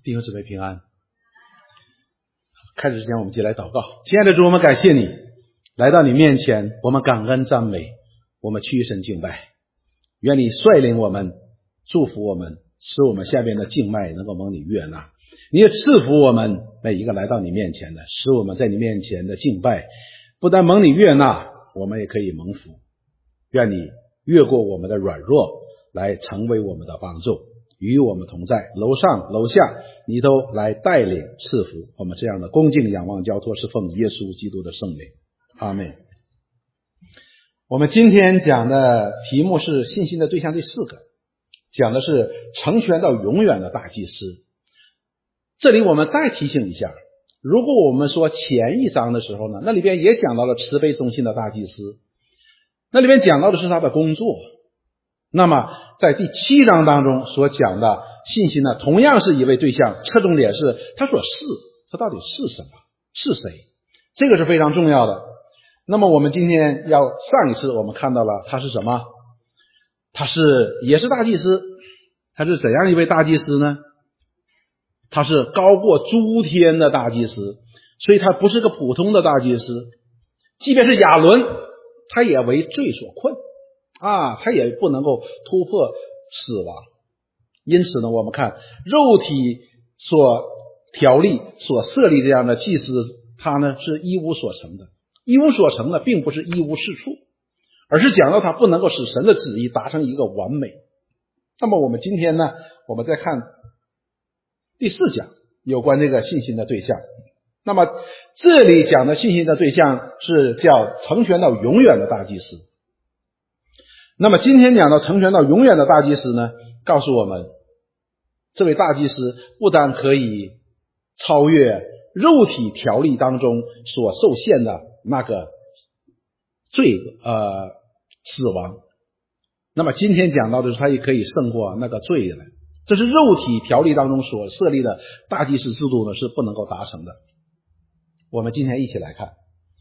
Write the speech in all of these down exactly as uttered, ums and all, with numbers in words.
弟兄姊妹平安。开始之前我们就来祷告。亲爱的主，我们感谢你来到你面前，我们感恩赞美，我们屈身敬拜。愿你率领我们，祝福我们，使我们下边的敬拜能够蒙你悦纳。你也赐福我们每一个来到你面前的，使我们在你面前的敬拜不但蒙你悦纳，我们也可以蒙福。愿你越过我们的软弱来成为我们的帮助，与我们同在，楼上楼下你都来带领赐福我们。这样的恭敬仰望交托是奉耶稣基督的圣名，阿们。我们今天讲的题目是信心的对象第四个，讲的是成全到永远的大祭司。这里我们再提醒一下，如果我们说前一章的时候呢，那里边也讲到了慈悲忠心的大祭司，那里边讲到的是他的工作。那么在第七章当中所讲的信心呢，同样是一位对象，侧重点是他所是，他到底是什么，是谁，这个是非常重要的。那么我们今天要上一次我们看到了他是什么，他是也是大祭司。他是怎样一位大祭司呢？他是高过诸天的大祭司，所以他不是个普通的大祭司。即便是亚伦，他也为罪所困啊，他也不能够突破死亡。因此呢，我们看肉体所条例所设立这样的祭司，他呢是一无所成的。一无所成的并不是一无是处，而是讲到他不能够使神的旨意达成一个完美。那么我们今天呢，我们再看第四讲有关这个信心的对象。那么这里讲的信心的对象是叫成全到永远的大祭司。那么今天讲到成全到永远的大祭司呢，告诉我们这位大祭司不但可以超越肉体条例当中所受限的那个罪呃死亡，那么今天讲到的是他也可以胜过那个罪的。这是肉体条例当中所设立的大祭司制度呢，是不能够达成的。我们今天一起来看。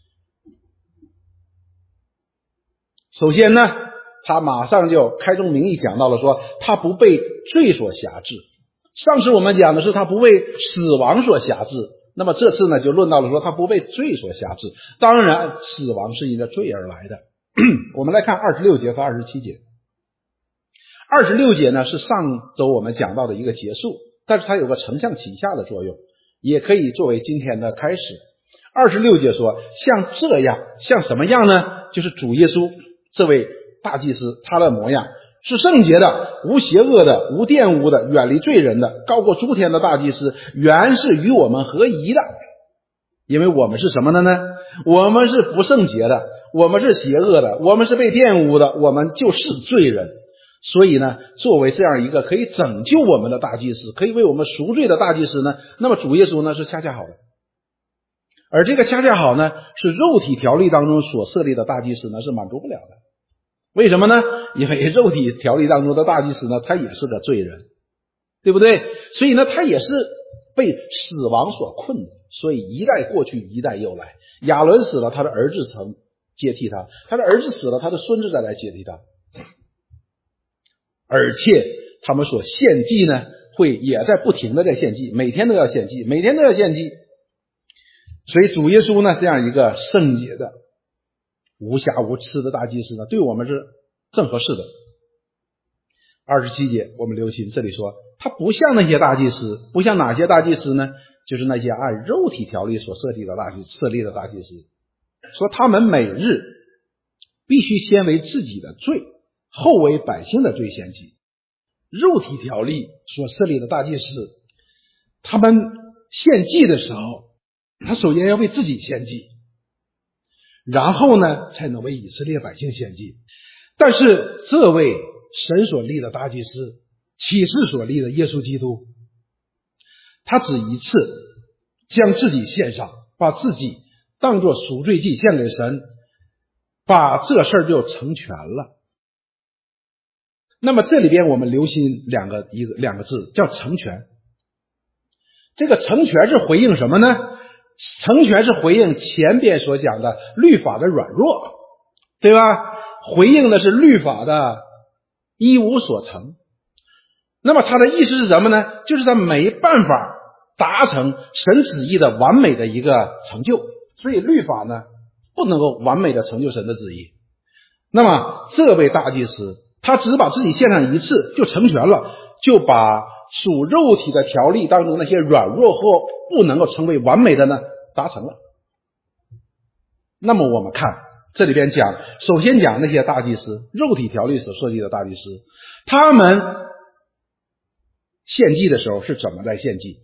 首先呢，他马上就开宗明义讲到了说他不被罪所辖制。上次我们讲的是他不被死亡所辖制，那么这次呢就论到了说他不被罪所辖制。当然死亡是因着罪而来的。我们来看二十六节和二十七节。二十六节呢是上周我们讲到的一个结束，但是它有个承上启下的作用，也可以作为今天的开始。二十六节说像这样，像什么样呢？就是主耶稣这位大祭司，他的模样是圣洁的，无邪恶的，无玷污的，远离罪人的，高过诸天的大祭司，原是与我们合宜的。因为我们是什么的呢？我们是不圣洁的，我们是邪恶的，我们是被玷污的，我们就是罪人。所以呢，作为这样一个可以拯救我们的大祭司，可以为我们赎罪的大祭司呢，那么主耶稣呢是恰恰好的。而这个恰恰好呢，是肉体条例当中所设立的大祭司呢是满足不了的。为什么呢？因为肉体条例当中的大祭司呢，他也是个罪人，对不对？所以呢，他也是被死亡所困的。所以一代过去，一代又来。亚伦死了，他的儿子曾接替他；他的儿子死了，他的孙子再来接替他。而且他们所献祭呢，会也在不停的在献祭，每天都要献祭，每天都要献祭。所以主耶稣呢，这样一个圣洁的无瑕无疵的大祭司呢，对我们是正合适的。二十七节我们留心，这里说他不像那些大祭司，不像哪些大祭司呢？就是那些按肉体条例所设立的大祭设立的大祭司，说他们每日必须先为自己的罪，后为百姓的罪献祭。肉体条例所设立的大祭司，他们献祭的时候，他首先要为自己献祭，然后呢才能为以色列百姓献祭。但是这位神所立的大祭司，启示所立的耶稣基督，他只一次将自己献上，把自己当作赎罪祭献给神，把这事儿就成全了。那么这里边我们留心两个一个两个字，叫成全。这个成全是回应什么呢？成全是回应前边所讲的律法的软弱，对吧？回应的是律法的一无所成。 那么他的意思是什么呢？就是他没办法达成神旨意的完美的一个成就，所以律法呢不能够完美的成就神的旨意。那么这位大祭司他只把自己献上一次就成全了，就把属肉体的条例当中那些软弱或不能够成为完美的呢达成了。那么我们看这里边讲，首先讲那些大祭司，肉体条例所设计的大祭司，他们献祭的时候是怎么来献祭？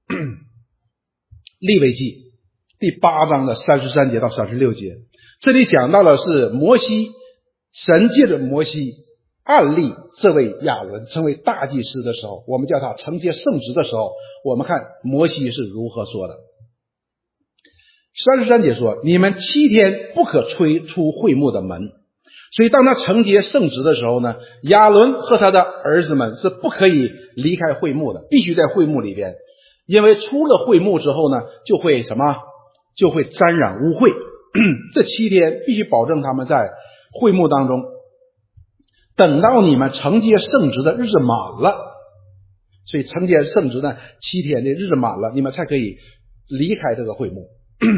利未记第八章的三十三节到三十六节，这里讲到的是摩西，神借着摩西暗立这位亚伦成为大祭司的时候，我们叫他承接圣职的时候，我们看摩西是如何说的。三十三节说，你们七天不可吹出会幕的门。所以当他承接圣职的时候呢，亚伦和他的儿子们是不可以离开会幕的，必须在会幕里边，因为出了会幕之后呢，就会什么？就会沾染污秽。这七天必须保证他们在会幕当中，等到你们承接圣职的日子满了，所以承接圣职呢七天的日子满了，你们才可以离开这个会幕。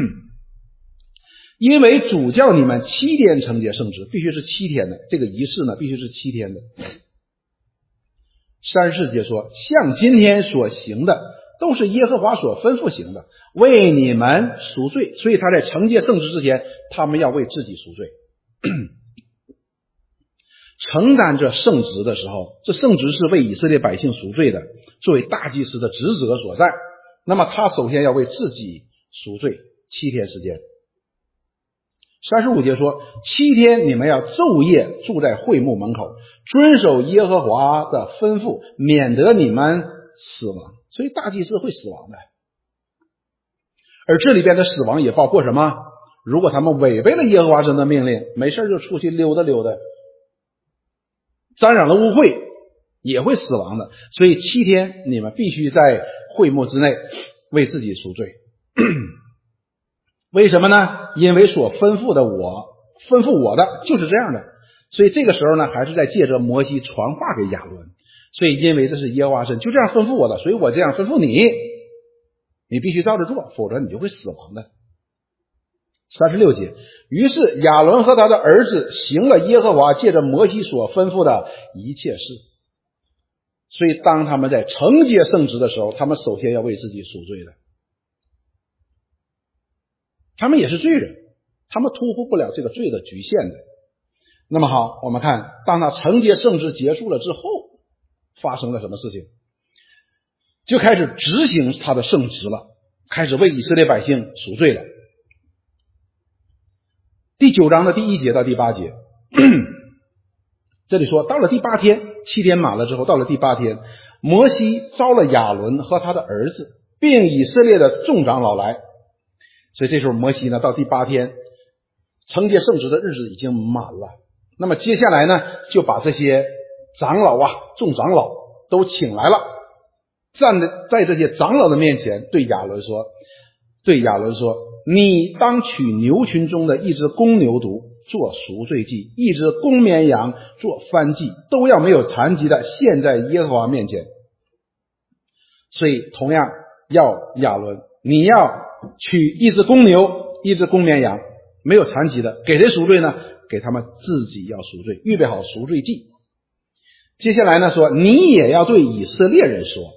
因为主叫你们七天承接圣职，必须是七天的，这个仪式呢必须是七天的。三十四节说，像今天所行的都是耶和华所吩咐行的，为你们赎罪。所以他在承接圣职之前，他们要为自己赎罪。承担着圣职的时候，这圣职是为以色列百姓赎罪的，作为大祭司的职责所在。那么他首先要为自己赎罪，七天时间。三十五节说，七天你们要昼夜住在会幕门口，遵守耶和华的吩咐，免得你们死亡。所以大祭司会死亡的，而这里边的死亡也包括什么？如果他们违背了耶和华神的命令，没事就出去溜达溜达，沾染了污秽，也会死亡的。所以七天你们必须在会幕之内为自己赎罪。为什么呢？因为所吩咐的我吩咐我的就是这样的。所以这个时候呢，还是在借着摩西传话给亚伦。所以因为这是耶和华神就这样吩咐我的，所以我这样吩咐你，你必须照着做，否则你就会死亡的。三十六节，于是亚伦和他的儿子行了耶和华借着摩西所吩咐的一切事。所以当他们在承接圣职的时候，他们首先要为自己赎罪的。他们也是罪人，他们突破不了这个罪的局限的。那么好，我们看当他承接圣职结束了之后，发生了什么事情？就开始执行他的圣职了，开始为以色列百姓赎罪了。第九章的第一节到第八节，这里说，到了第八天，七天满了之后，到了第八天，摩西召了亚伦和他的儿子，并以色列的众长老来。所以这时候摩西呢，到第八天承接圣职的日子已经满了。那么接下来呢，就把这些长老啊、众长老都请来了，站在这些长老的面前，对亚伦说：“对亚伦说，你当取牛群中的一只公牛犊做赎罪祭，一只公绵羊做燔祭，都要没有残疾的献在耶和华面前。所以同样要亚伦，你要取一只公牛，一只公绵羊，没有残疾的，给谁赎罪呢？给他们自己要赎罪，预备好赎罪祭。接下来呢说，你也要对以色列人说，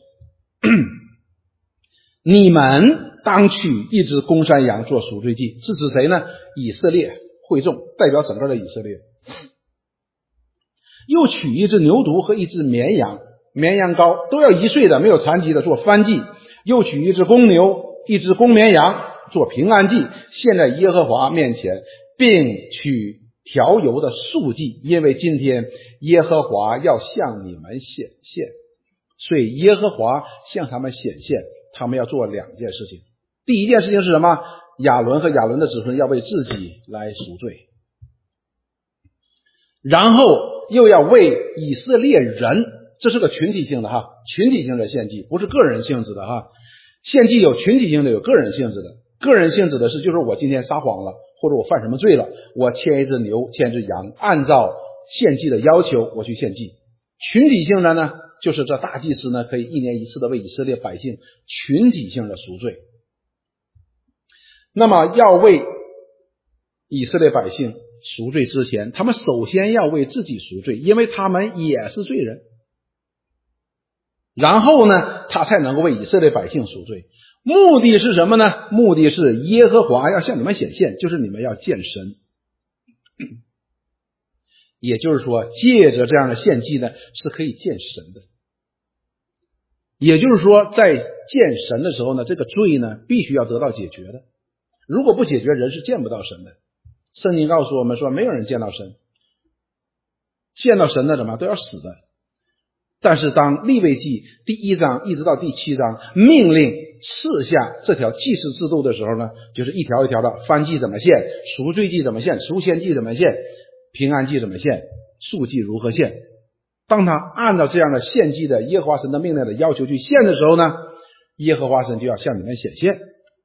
你们当取一只公山羊做赎罪祭。是指谁呢？以色列会众，代表整个的以色列。又取一只牛犊和一只绵羊，绵羊羔都要一岁的，没有残疾的，做燔祭。又取一只公牛，一只公绵羊做平安祭，献在耶和华面前，并取调油的素祭，因为今天耶和华要向你们显现。所以耶和华向他们显现，他们要做两件事情。第一件事情是什么？亚伦和亚伦的子孙要为自己来赎罪，然后又要为以色列人，这是个群体性的哈，群体性的献祭，不是个人性质的哈。献祭有群体性的，有个人性质的。个人性质的是，就是我今天撒谎了，或者我犯什么罪了，我牵一只牛，牵一只羊，按照献祭的要求我去献祭。群体性的呢， 就是这大祭司呢可以一年一次的为以色列百姓群体性的赎罪。那么要为以色列百姓赎罪之前，他们首先要为自己赎罪，因为他们也是罪人。然后呢，他才能够为以色列百姓赎罪。目的是什么呢？目的是耶和华要向你们显现，就是你们要见神。也就是说，借着这样的献祭呢，是可以见神的。也就是说，在见神的时候呢，这个罪呢必须要得到解决的。如果不解决，人是见不到神的。圣经告诉我们说，没有人见到神，见到神的怎么都要死的。但是当利未记第一章一直到第七章命令赐下这条祭祀制度的时候呢，就是一条一条的燔祭怎么献，赎罪祭怎么献，赎愆祭怎么献，平安祭怎么献，素祭如何献。当他按照这样的献祭的耶和华神的命令的要求去献的时候呢，耶和华神就要向你们显现。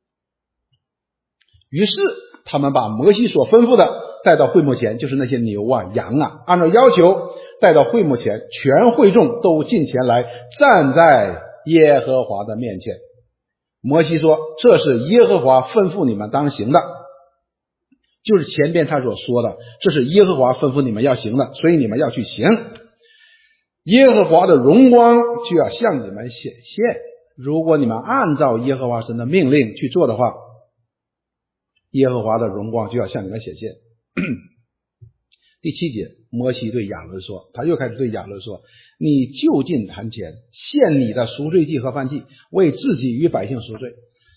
于是他们把摩西所吩咐的带到会幕前，就是那些牛啊羊啊，按照要求带到会幕前，全会众都进前来站在耶和华的面前。摩西说，这是耶和华吩咐你们当行的，就是前边他所说的，这是耶和华吩咐你们要行的，所以你们要去行。耶和华的荣光就要向你们显现，如果你们按照耶和华神的命令去做的话，耶和华的荣光就要向你们显现。第七节，摩西对亚伦说，他又开始对亚伦说，你就近坛前献你的赎罪祭和燔祭，为自己与百姓赎罪。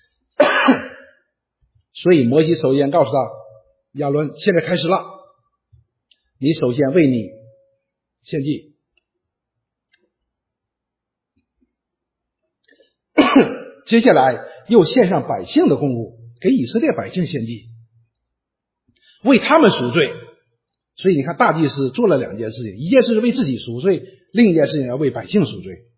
所以摩西首先告诉他，亚伦，现在开始了，你首先为你献祭。接下来又献上百姓的供物，给以色列百姓献祭，为他们赎罪。所以你看，大祭司做了两件事情，一件事是为自己赎罪，另一件事情要为百姓赎罪。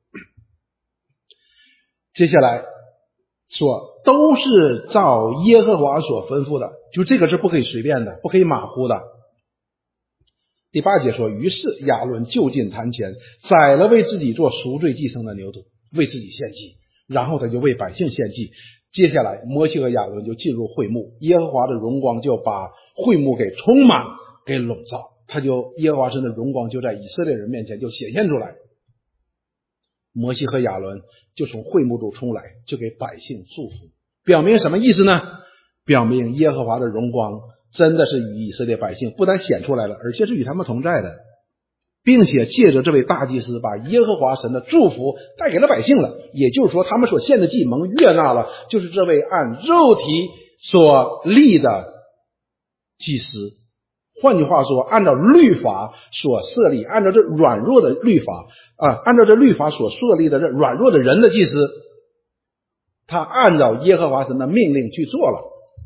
接下来说，都是照耶和华所吩咐的，就这个是不可以随便的，不可以马虎的。第八节说，于是亚伦就近坛前，宰了为自己做赎罪祭牲的牛犊，为自己献祭，然后他就为百姓献祭。接下来摩西和亚伦就进入会幕，耶和华的荣光就把会幕给充满，给笼罩，他就耶和华神的荣光就在以色列人面前就显现出来。摩西和亚伦就从会幕中出来，就给百姓祝福，表明什么意思呢？表明耶和华的荣光真的是与以色列百姓不但显出来了，而且是与他们同在的，并且借着这位大祭司把耶和华神的祝福带给了百姓了。也就是说，他们所献的祭蒙悦纳了，就是这位按肉体所立的祭司。换句话说，按照律法所设立，按照这软弱的律法啊，按照这律法所设立的这软弱的人的祭司，他按照耶和华神的命令去做了，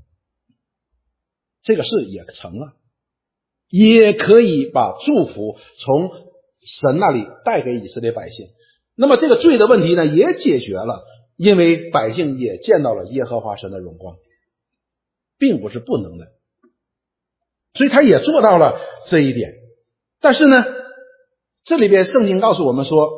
这个事也成了，也可以把祝福从神那里带给以色列百姓。那么这个罪的问题呢，也解决了，因为百姓也见到了耶和华神的荣光，并不是不能的。所以他也做到了这一点。但是呢，这里边圣经告诉我们说，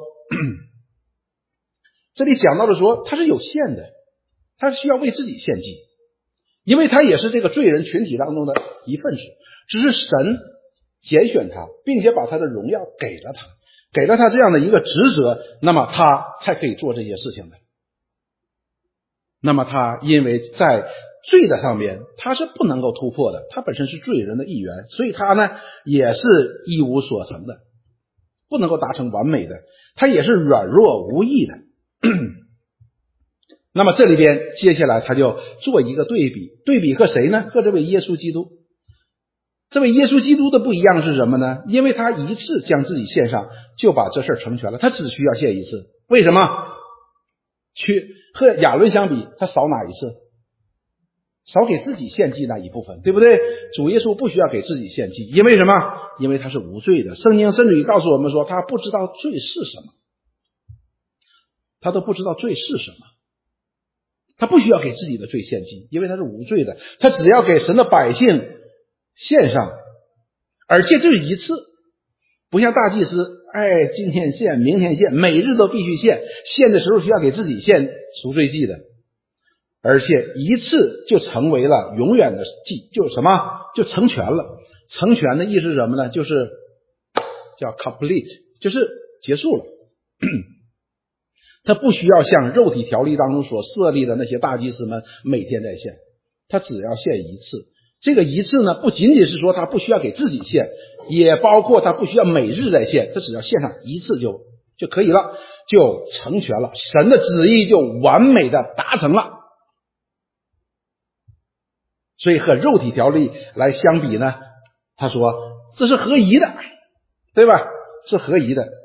这里讲到的说他是有限的，他需要为自己献祭，因为他也是这个罪人群体当中的一份子，只是神拣选他，并且把他的荣耀给了他，给了他这样的一个职责，那么他才可以做这些事情的。那么他因为在罪的上面他是不能够突破的，他本身是罪人的一员，所以他呢也是一无所成的，不能够达成完美的，他也是软弱无益的。那么这里边接下来他就做一个对比，对比和谁呢？和这位耶稣基督。这位耶稣基督的不一样是什么呢？因为他一次将自己献上，就把这事成全了，他只需要献一次。为什么？去和亚伦相比，他少哪一次？少给自己献祭那一部分，对不对？主耶稣不需要给自己献祭，因为什么？因为他是无罪的。圣经甚至于告诉我们说，他不知道罪是什么，他都不知道罪是什么，他不需要给自己的罪献祭，因为他是无罪的，他只要给神的百姓献上，而且这一次，不像大祭司哎，今天献，明天献，每日都必须献，献的时候需要给自己献赎罪祭的，而且一次就成为了永远的祭，就是什么？就成全了。成全的意思是什么呢？就是叫 complete， 就是结束了。他不需要像肉体条例当中所设立的那些大祭司们每天在献，他只要献一次。这个一次呢，不仅仅是说他不需要给自己献，也包括他不需要每日在献，他只要献上一次就就可以了，就成全了，神的旨意就完美的达成了。所以和肉体条例来相比呢，他说这是合宜的，对吧？是合宜的。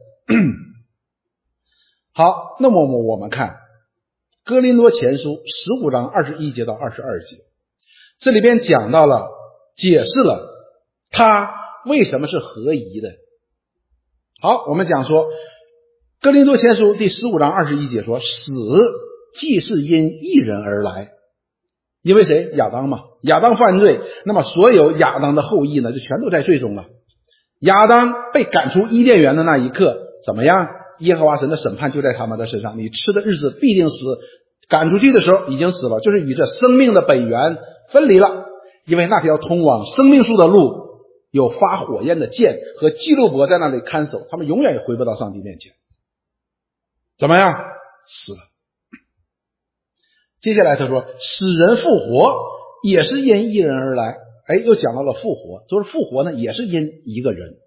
好，那么我们看哥林多前书十五章二十一节到二十二节，这里边讲到了，解释了他为什么是合宜的。好，我们讲说哥林多前书第十五章二十一节说，死既是因一人而来，因为谁？亚当嘛，亚当犯罪，那么所有亚当的后裔呢就全都在罪中了。亚当被赶出伊甸园的那一刻怎么样？耶和华神的审判就在他们的身上，你吃的日子必定死，赶出去的时候已经死了，就是与这生命的本源分离了。因为那条通往生命树的路有发火焰的剑和基路伯在那里看守，他们永远也回不到上帝面前。怎么样？死了。接下来他说使人复活也是因一人而来，哎，又讲到了复活，就是复活呢也是因一个人。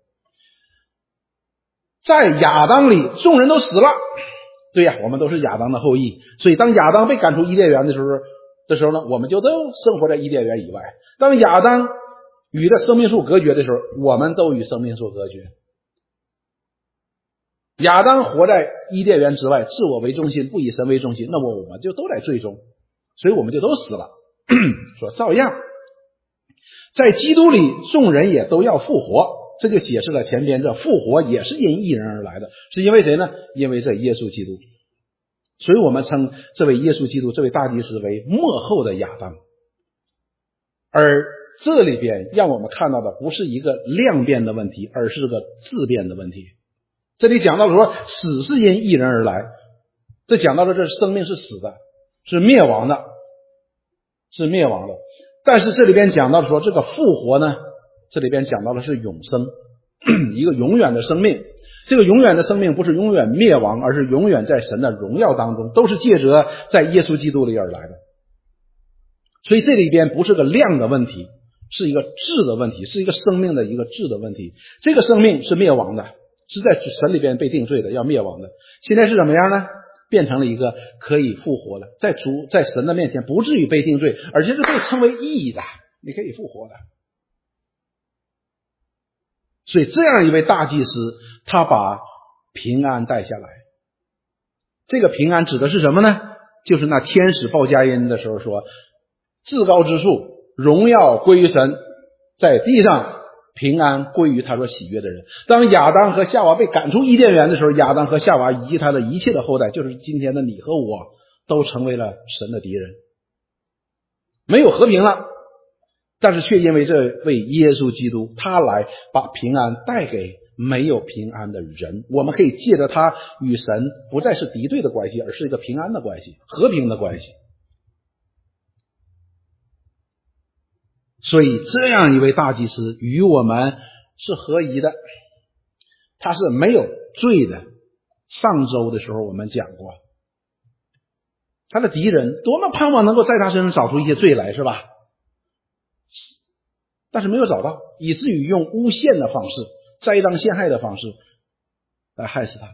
在亚当里众人都死了，对呀，我们都是亚当的后裔，所以当亚当被赶出伊甸园的时候的时候呢，我们就都生活在伊甸园以外。当亚当与这生命树隔绝的时候，我们都与生命树隔绝。亚当活在伊甸园之外，自我为中心，不以神为中心，那么我们就都在罪中，所以我们就都死了。说照样在基督里众人也都要复活，这就解释了前边这复活也是因一人而来的，是因为谁呢？因为这耶稣基督。所以我们称这位耶稣基督，这位大祭司为末后的亚当。而这里边让我们看到的不是一个量变的问题，而是个质变的问题。这里讲到了说死是因一人而来，这讲到了这生命是死的，是灭亡的，是灭亡的。但是这里边讲到了说这个复活呢，这里边讲到的是永生，一个永远的生命。这个永远的生命不是永远灭亡，而是永远在神的荣耀当中，都是借着在耶稣基督里而来的。所以这里边不是个量的问题，是一个质的问题，是一个生命的一个质的问题。这个生命是灭亡的，是在神里边被定罪的，要灭亡的。现在是怎么样呢？变成了一个可以复活的，在主在神的面前不至于被定罪，而且是被称为义的，你可以复活的。所以这样一位大祭司，他把平安带下来。这个平安指的是什么呢？就是那天使报佳音的时候说，至高之处荣耀归于神，在地上平安归于他所喜悦的人。当亚当和夏娃被赶出伊甸园的时候，亚当和夏娃以及他的一切的后代，就是今天的你和我，都成为了神的敌人，没有和平了。但是却因为这位耶稣基督，他来把平安带给没有平安的人，我们可以借着他与神不再是敌对的关系，而是一个平安的关系，和平的关系。所以这样一位大祭司与我们是合宜的，他是没有罪的。上周的时候我们讲过，他的敌人多么盼望能够在他身上找出一些罪来，是吧？但是没有找到，以至于用诬陷的方式，栽赃陷害的方式来害死他。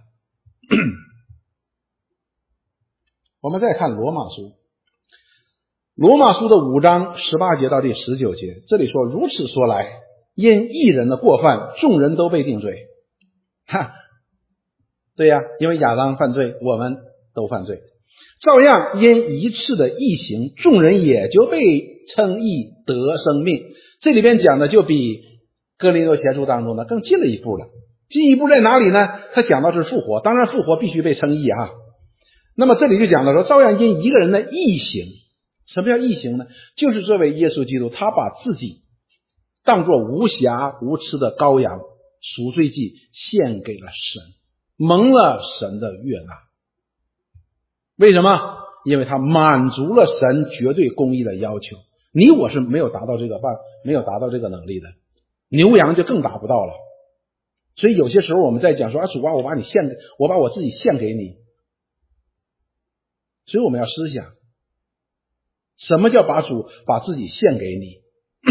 我们再看罗马书，罗马书的五章十八节到第十九节，这里说，如此说来，因一人的过犯，众人都被定罪。哈，对呀，因为亚当犯罪，我们都犯罪。照样因一次的义行，众人也就被称义得生命。这里边讲的就比哥林多前书当中呢更进了一步了。进一步在哪里呢？他讲到是复活，当然复活必须被称义啊。那么这里就讲到说，照样因一个人的义行。什么叫义行呢？就是这位耶稣基督，他把自己当作无瑕无疵的羔羊， 赎罪祭献给了神，蒙了神的悦纳。为什么？因为他满足了神绝对公义的要求。你我是没有达到这个办，没有达到这个能力的，牛羊就更达不到了。所以有些时候我们在讲说啊，主啊，我把你献，我把我自己献给你。所以我们要思想，什么叫把主把自己献给你？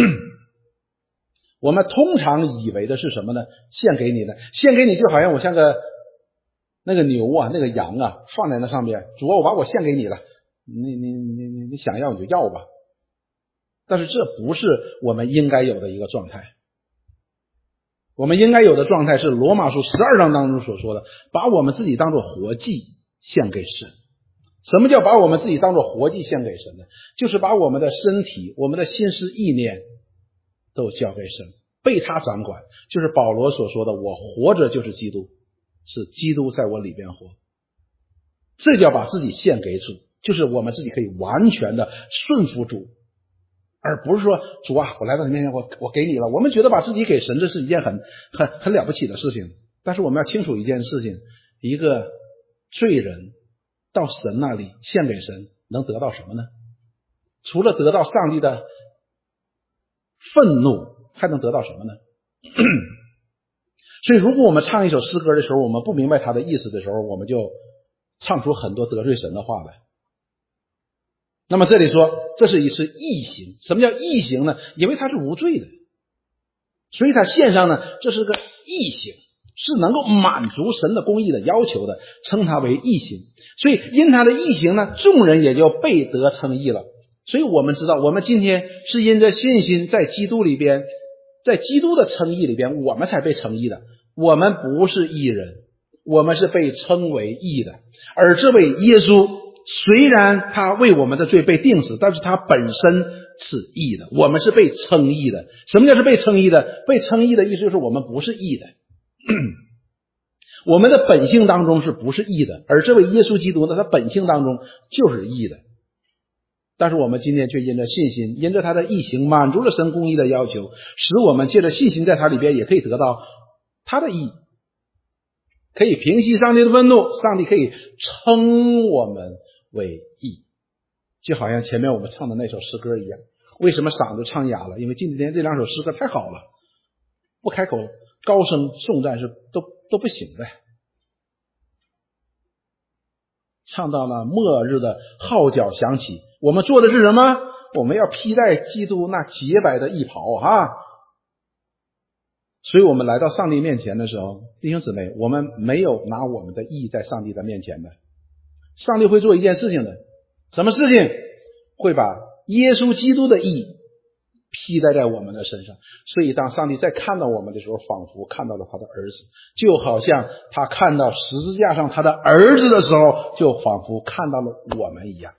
我们通常以为的是什么呢？献给你的，献给你就好像我像个那个牛啊，那个羊啊，放在那上面，主啊，我把我献给你了，你你你你你想要你就要吧。但是这不是我们应该有的一个状态。我们应该有的状态是罗马书十二章当中所说的，把我们自己当作活祭献给神。什么叫把我们自己当作活祭献给神呢？就是把我们的身体、我们的心思意念都交给神，被他掌管。就是保罗所说的，我活着就是基督，是基督在我里边活。这叫把自己献给主，就是我们自己可以完全的顺服主，而不是说主啊，我来到你面前，我我给你了。我们觉得把自己给神，这是一件很很很了不起的事情。但是我们要清楚一件事情，一个罪人到神那里献给神，能得到什么呢？除了得到上帝的愤怒，还能得到什么呢？所以如果我们唱一首诗歌的时候，我们不明白它的意思的时候，我们就唱出很多得罪神的话来。那么这里说这是一次异行。什么叫异行呢？因为他是无罪的，所以他献上呢，这是个异行，是能够满足神的公义的要求的，称他为异行。所以因他的异行呢，众人也就被得称义了。所以我们知道，我们今天是因着信心在基督里边，在基督的称义里边，我们才被称义的。我们不是义人，我们是被称为义的。而这位耶稣虽然他为我们的罪被定死，但是他本身是义的，我们是被称义的。什么叫是被称义的？被称义的意思就是我们不是义的，我们的本性当中是不是义的，而这位耶稣基督呢，他本性当中就是义的。但是我们今天却因着信心，因着他的义行满足了神公义的要求，使我们借着信心在他里边也可以得到他的义，可以平息上帝的愤怒，上帝可以称我们为义。就好像前面我们唱的那首诗歌一样，为什么嗓子唱哑了？因为今天这两首诗歌太好了，不开口高声颂赞是都都不行的。唱到了末日的号角响起，我们做的是什么？我们要披戴基督那洁白的义袍哈。所以我们来到上帝面前的时候，弟兄姊妹，我们没有拿我们的义在上帝的面前的。上帝会做一件事情的，什么事情？会把耶稣基督的义披戴在我们的身上。所以当上帝在看到我们的时候，仿佛看到了他的儿子，就好像他看到十字架上他的儿子的时候，就仿佛看到了我们一样。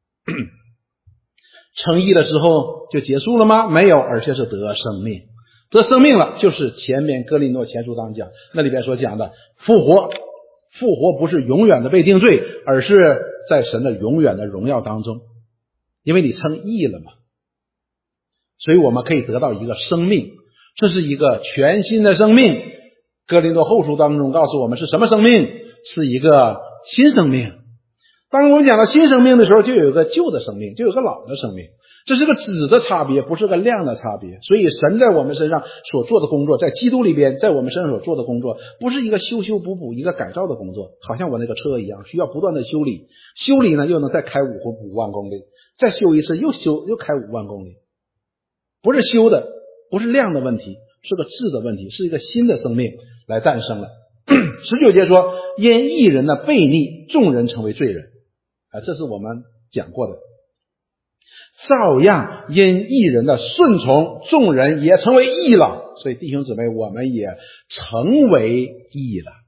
称义的时候就结束了吗？没有，而且是得生命。得生命了，就是前面哥林多前书当讲那里边所讲的复活。复活不是永远的被定罪，而是在神的永远的荣耀当中，因为你称义了嘛。所以我们可以得到一个生命，这是一个全新的生命。哥林多后书当中告诉我们是什么生命？是一个新生命。当我们讲到新生命的时候，就有一个旧的生命，就有个老的生命。这是个质的差别，不是个量的差别。所以神在我们身上所做的工作，在基督里边在我们身上所做的工作，不是一个修修补补一个改造的工作，好像我那个车一样，需要不断的修理，修理呢又能再开五五万公里，再修一次又修又开五万公里。不是修的，不是量的问题，是个质的问题，是一个新的生命来诞生了。十九节说，因义人的悖逆，众人成为罪人啊，这是我们讲过的。照样因义人的顺从，众人也成为义了。所以弟兄姊妹，我们也成为义了。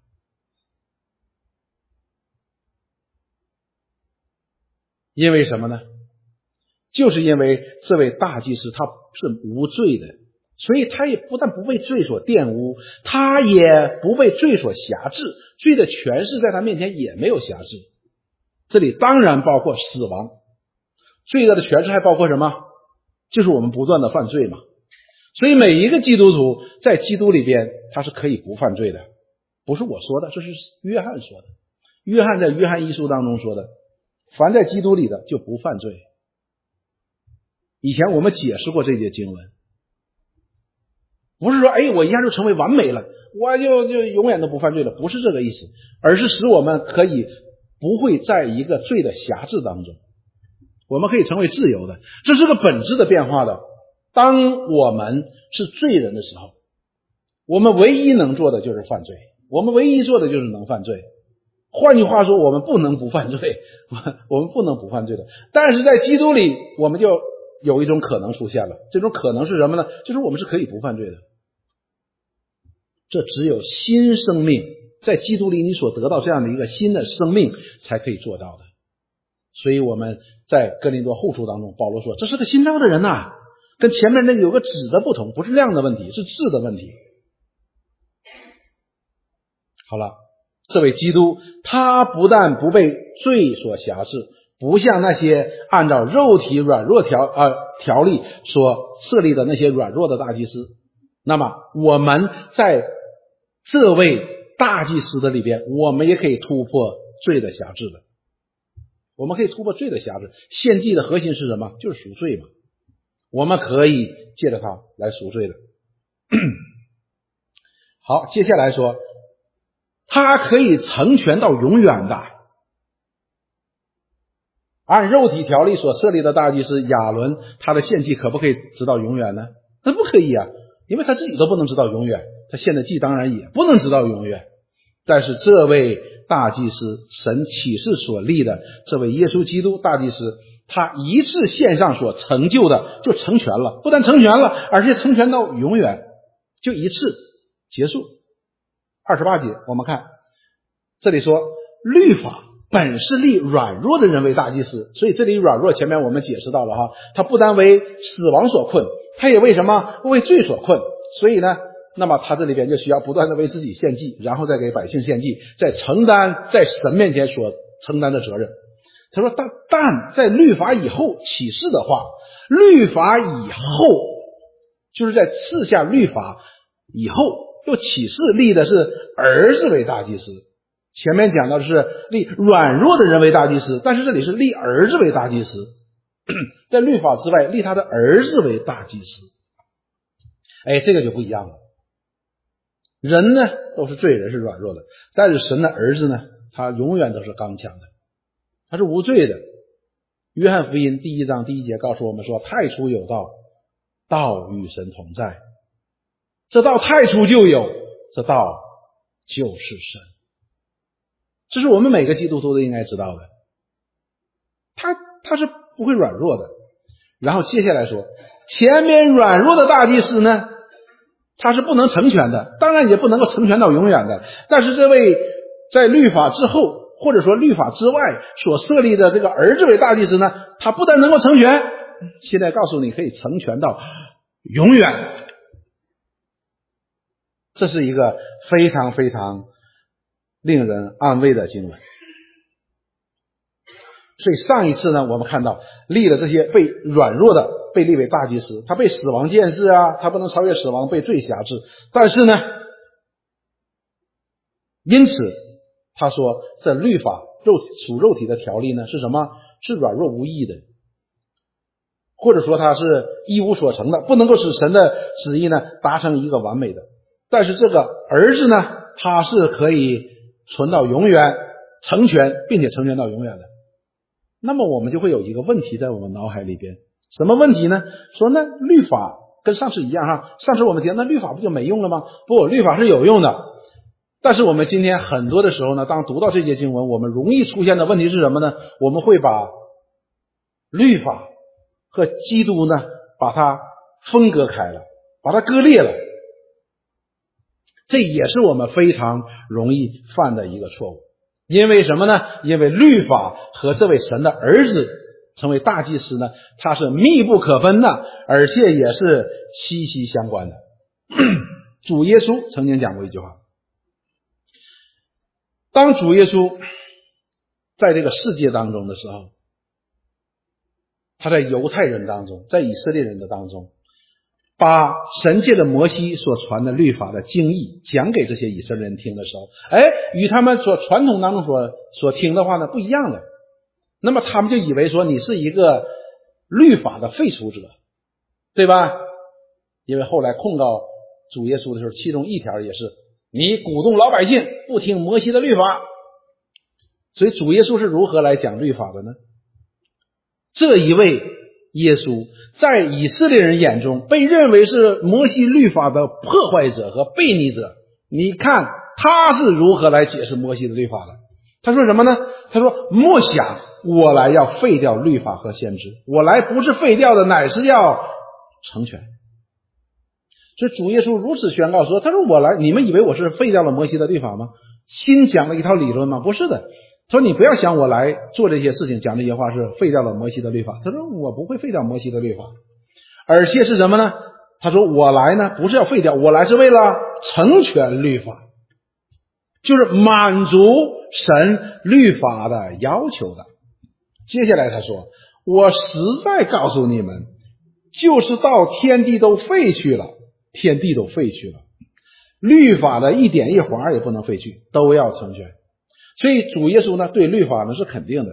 因为什么呢？就是因为这位大祭司他是无罪的，所以他也不但不被罪所玷污，他也不被罪所辖制，罪的权势在他面前也没有辖制。这里当然包括死亡，罪恶的权势还包括什么？就是我们不断的犯罪嘛。 所以每一个基督徒在基督里边他是可以不犯罪的，不是我说的，这是约翰说的。约翰在约翰一书当中说的，凡在基督里的就不犯罪。以前我们解释过这节经文，不是说哎我一下就成为完美了，我就就永远都不犯罪了，不是这个意思，而是使我们可以不会在一个罪的辖制当中，我们可以成为自由的，这是个本质的变化的。当我们是罪人的时候，我们唯一能做的就是犯罪，我们唯一做的就是能犯罪。换句话说，我们不能不犯罪，我们不能不犯罪的。但是在基督里，我们就有一种可能出现了，这种可能是什么呢？就是我们是可以不犯罪的。这只有新生命，在基督里你所得到这样的一个新的生命才可以做到的。所以我们在哥林多后书当中，保罗说这是个新造的人呐、啊，跟前面那个有个质的不同，不是量的问题，是质的问题。好了，这位基督他不但不被罪所辖制，不像那些按照肉体软弱条呃条例所设立的那些软弱的大祭司，那么我们在这位大祭司的里边，我们也可以突破罪的辖制的。我们可以突破罪的辖制。献祭的核心是什么？就是赎罪嘛。我们可以借着它来赎罪的。好，接下来说它可以成全到永远的。按肉体条例所设立的大祭司亚伦，他的献祭可不可以直到永远呢？那不可以啊，因为他自己都不能直到永远，他献的祭当然也不能直到永远。但是这位大祭司，神启示所立的这位耶稣基督大祭司，他一次献上所成就的就成全了，不但成全了，而且成全到永远，就一次结束。二十八节我们看这里说，律法本是立软弱的人为大祭司，所以这里软弱前面我们解释到了哈，他不单为死亡所困，他也为什么？为罪所困。所以呢，那么他这里边就需要不断的为自己献祭，然后再给百姓献祭，再承担在神面前所承担的责任。他说但但在律法以后启示的话，律法以后就是在赐下律法以后又启示立的是儿子为大祭司。前面讲到的是立软弱的人为大祭司，但是这里是立儿子为大祭司，在律法之外立他的儿子为大祭司。哎，这个就不一样了。人呢都是罪人，是软弱的，但是神的儿子呢，他永远都是刚强的，他是无罪的。约翰福音第一章第一节告诉我们说，太初有道，道与神同在，这道太初就有，这道就是神。这是我们每个基督徒都应该知道的，他他是不会软弱的。然后接下来说，前面软弱的大祭司呢，他是不能成全的，当然也不能够成全到永远的。但是这位在律法之后，或者说律法之外所设立的这个儿子为大祭司呢，他不但能够成全，现在告诉你可以成全到永远。这是一个非常非常令人安慰的经文。所以上一次呢，我们看到立了这些被软弱的被立为大祭司，他被死亡限制啊，他不能超越死亡，被罪辖制。但是呢，因此他说这律法肉属肉体的条例呢是什么？是软弱无益的，或者说它是一无所成的，不能够使神的旨意呢达成一个完美的。但是这个儿子呢，他是可以存到永远，成全并且成全到永远的。那么我们就会有一个问题在我们脑海里边，什么问题呢？说那律法跟上次一样哈，上次我们提那律法不就没用了吗？不，律法是有用的。但是我们今天很多的时候呢，当读到这节经文，我们容易出现的问题是什么呢？我们会把律法和基督呢把它分割开了，把它割裂了。这也是我们非常容易犯的一个错误。因为什么呢？因为律法和这位神的儿子成为大祭司呢，它是密不可分的，而且也是息息相关的。主耶稣曾经讲过一句话，当主耶稣在这个世界当中的时候，他在犹太人当中，在以色列人的当中， 把神借着摩西所传的律法的经义讲给这些以色列人听的时候，哎，与他们所传统当中所所听的话呢不一样的。那么他们就以为说你是一个律法的废除者，对吧？因为后来控告主耶稣的时候，其中一条也是你鼓动老百姓不听摩西的律法。所以主耶稣是如何来讲律法的呢？这一位耶稣在以色列人眼中被认为是摩西律法的破坏者和悖逆者。你看他是如何来解释摩西的律法的？他说什么呢？他说莫想我来要废掉律法和先知，我来不是废掉的，乃是要成全。所以主耶稣如此宣告说，他说我来，你们以为我是废掉了摩西的律法吗？新讲了一套理论吗？不是的。他说你不要想我来做这些事情讲这些话是废掉了摩西的律法。他说我不会废掉摩西的律法，而且是什么呢？他说我来呢不是要废掉，我来是为了成全律法，就是满足神律法的要求的。接下来他说我实在告诉你们，就是到天地都废去了，天地都废去了，律法的一点一划也不能废去，都要成全。所以主耶稣呢对律法呢是肯定的。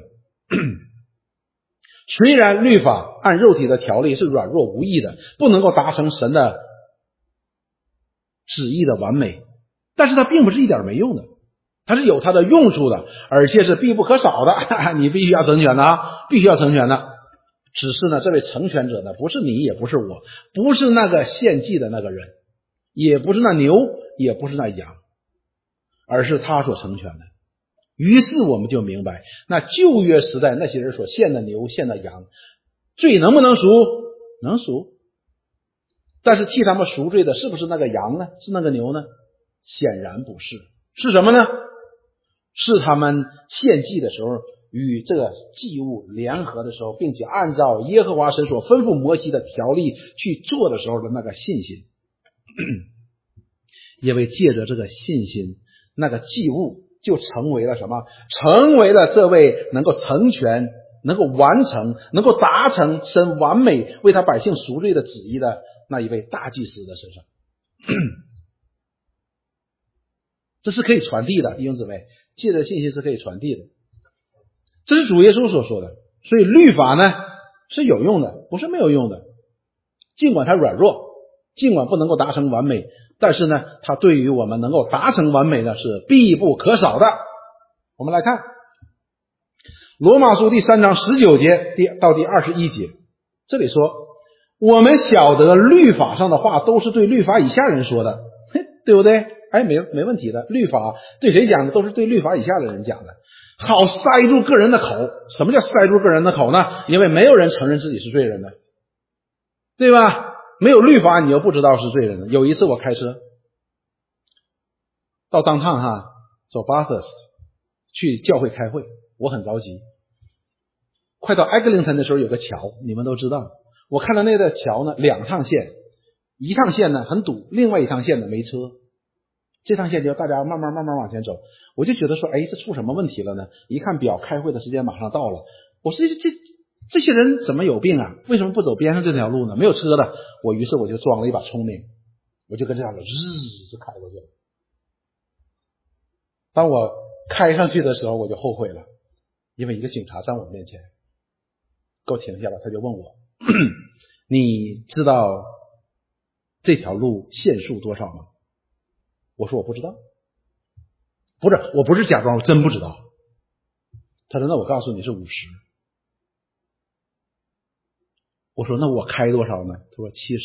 虽然律法按肉体的条例是软弱无益的，不能够达成神的旨意的完美，但是它并不是一点没用的，它是有它的用处的，而且是必不可少的。你必须要成全的啊，必须要成全的。只是呢这位成全者呢不是你，也不是我，不是那个献祭的那个人，也不是那牛，也不是那羊，而是他所成全的。于是我们就明白，那旧约时代那些人所献的牛献的羊，罪能不能赎？能赎。但是替他们赎罪的是不是那个羊呢？是那个牛呢？显然不是。是什么呢？是他们献祭的时候与这个祭物联合的时候，并且按照耶和华神所吩咐摩西的条例去做的时候的那个信心。因为借着这个信心，那个祭物就成为了什么？成为了这位能够成全、能够完成、能够达成神完美为他百姓赎罪的旨意的那一位大祭司的身上。这是可以传递的，弟兄姊妹，借着信心是可以传递的。这是主耶稣所说的。所以律法呢是有用的，不是没有用的。尽管它软弱，尽管不能够达成完美，但是呢它对于我们能够达成完美呢是必不可少的。我们来看罗马书第三章十九节第到第二十一节，这里说我们晓得律法上的话都是对律法以下人说的，对不对？哎，没没问题的。律法对谁讲的？都是对律法以下的人讲的，好塞住个人的口。什么叫塞住个人的口呢？因为没有人承认自己是罪人的，对吧？没有律法你又不知道是罪人的。有一次我开车到当趟哈，走 Bathurst 去教会开会，我很着急。快到 Eglinton 的时候有个桥，你们都知道，我看到那个桥呢两趟线，一趟线呢很堵，另外一趟线呢没车。这趟线就大家慢慢慢慢往前走，我就觉得说，哎，这出什么问题了呢？一看表，开会的时间马上到了。我说这这这些人怎么有病啊？为什么不走边上这条路呢？没有车的。我于是我就装了一把聪明，我就跟这条路日就开过去了。当我开上去的时候，我就后悔了，因为一个警察站我面前，给我停下了，他就问我，你知道这条路限速多少吗？我说我不知道。不是，我不是假装，我真不知道。他说那我告诉你是五十。我说那我开多少呢？他说七十。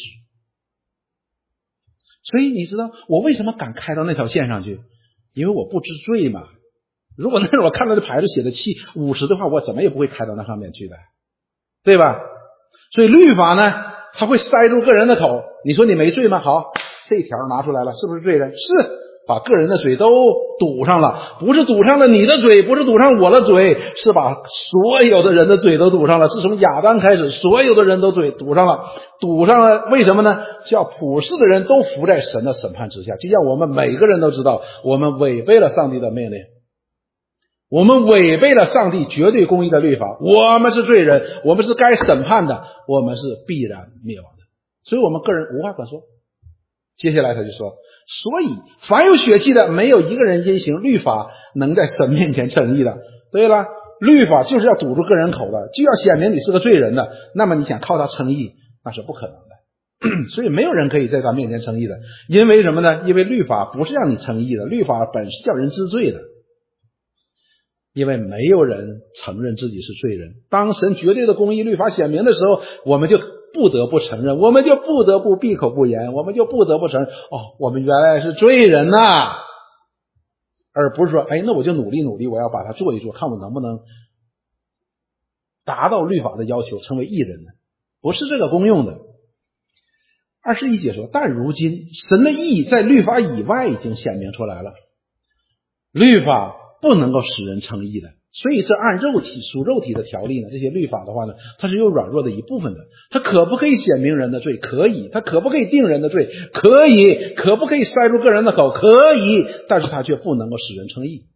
所以你知道我为什么敢开到那条线上去？因为我不知罪嘛。如果那时候我看到的牌子写的七五十的话，我怎么也不会开到那上面去的，对吧？所以律法呢，它会塞住个人的口。你说你没罪吗？好，这一条拿出来了，是不是罪人？是，把个人的嘴都堵上了，不是堵上了你的嘴，不是堵上我的嘴，是把所有的人的嘴都堵上了。自从亚当开始，所有的人都嘴堵上了，堵上了。为什么呢？叫普世的人都服在神的审判之下。就像我们每个人都知道，我们违背了上帝的命令，我们违背了上帝绝对公义的律法，我们是罪人，我们是该审判的，我们是必然灭亡的。 所以我们个人无话可说。接下来他就说，所以凡有血气的，没有一个人因行律法能在神面前称义的。对了，律法就是要堵住个人口的，就要显明你是个罪人的，那么你想靠他称义，那是不可能的。所以没有人可以在他面前称义的。因为什么呢？因为律法不是让你称义的，律法本是叫人知罪的。因为没有人承认自己是罪人，当神绝对的公义律法显明的时候，我们就不得不承认，我们就不得不闭口不言，我们就不得不承认，哦，我们原来是罪人呐、啊，而不是说，哎，那我就努力努力，我要把它做一做，看我能不能达到律法的要求，成为义人呢？不是这个功用的。二十一节说，但如今神的义在律法以外已经显明出来了，律法不能够使人称义的，所以这按肉体属肉体的条例呢，这些律法的话呢，它是有软弱的一部分的。它可不可以显明人的罪？可以。它可不可以定人的罪？可以。可不可以塞入个人的口？可以。但是它却不能够使人称义，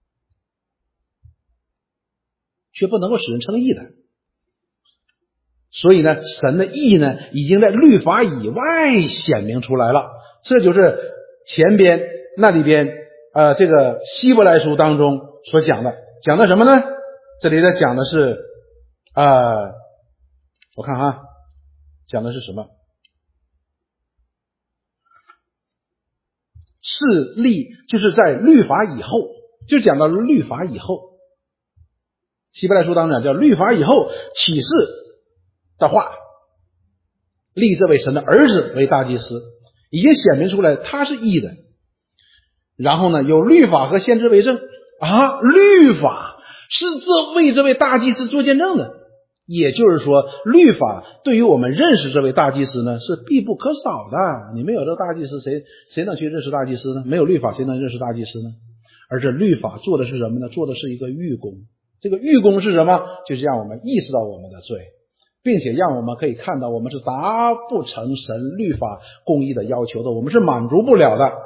却不能够使人称义的。所以呢，神的义呢，已经在律法以外显明出来了。这就是前边那里边呃，这个希伯来书当中所讲的，讲的什么呢？这里在讲的是呃，我看哈，讲的是什么？是立，就是在律法以后，就讲到律法以后。希伯来书当中讲叫律法以后启示的话，立这位神的儿子为大祭司，已经显明出来他是义的。然后呢，有律法和先知为证啊，律法是这为这位大祭司做见证的。也就是说，律法对于我们认识这位大祭司呢是必不可少的。你没有这个大祭司，谁谁能去认识大祭司呢？没有律法，谁能认识大祭司呢？而这律法做的是什么呢？做的是一个预功。这个预功是什么？就是让我们意识到我们的罪，并且让我们可以看到我们是达不成神律法公义的要求的，我们是满足不了的。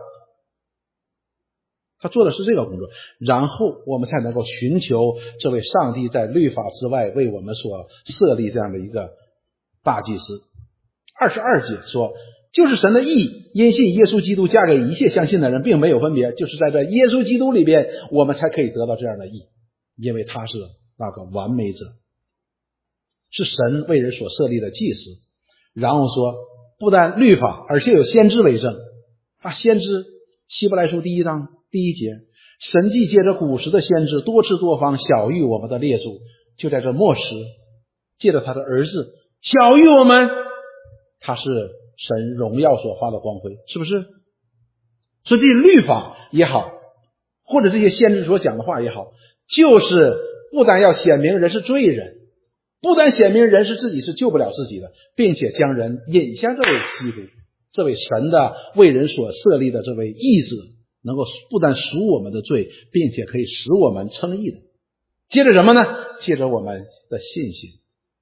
他做的是这个工作，然后我们才能够寻求这位上帝在律法之外为我们所设立这样的一个大祭司。二十二节说，就是神的义，因信耶稣基督嫁给一切相信的人，并没有分别，就是在这耶稣基督里边，我们才可以得到这样的义，因为他是那个完美者，是神为人所设立的祭司。然后说，不但律法，而且有先知为证啊，先知希伯来书第一章第一节，神既借着古时的先知多次多方晓谕我们的列祖，就在这末时借着他的儿子晓谕我们，他是神荣耀所发的光辉，是不是？所以这些律法也好，或者这些先知所讲的话也好，就是不但要显明人是罪人，不但显明人是自己是救不了自己的，并且将人引向这位基督，这位神的为人所设立的这位义子，能够不但赎我们的罪，并且可以使我们称义的。接着什么呢？接着我们的信心。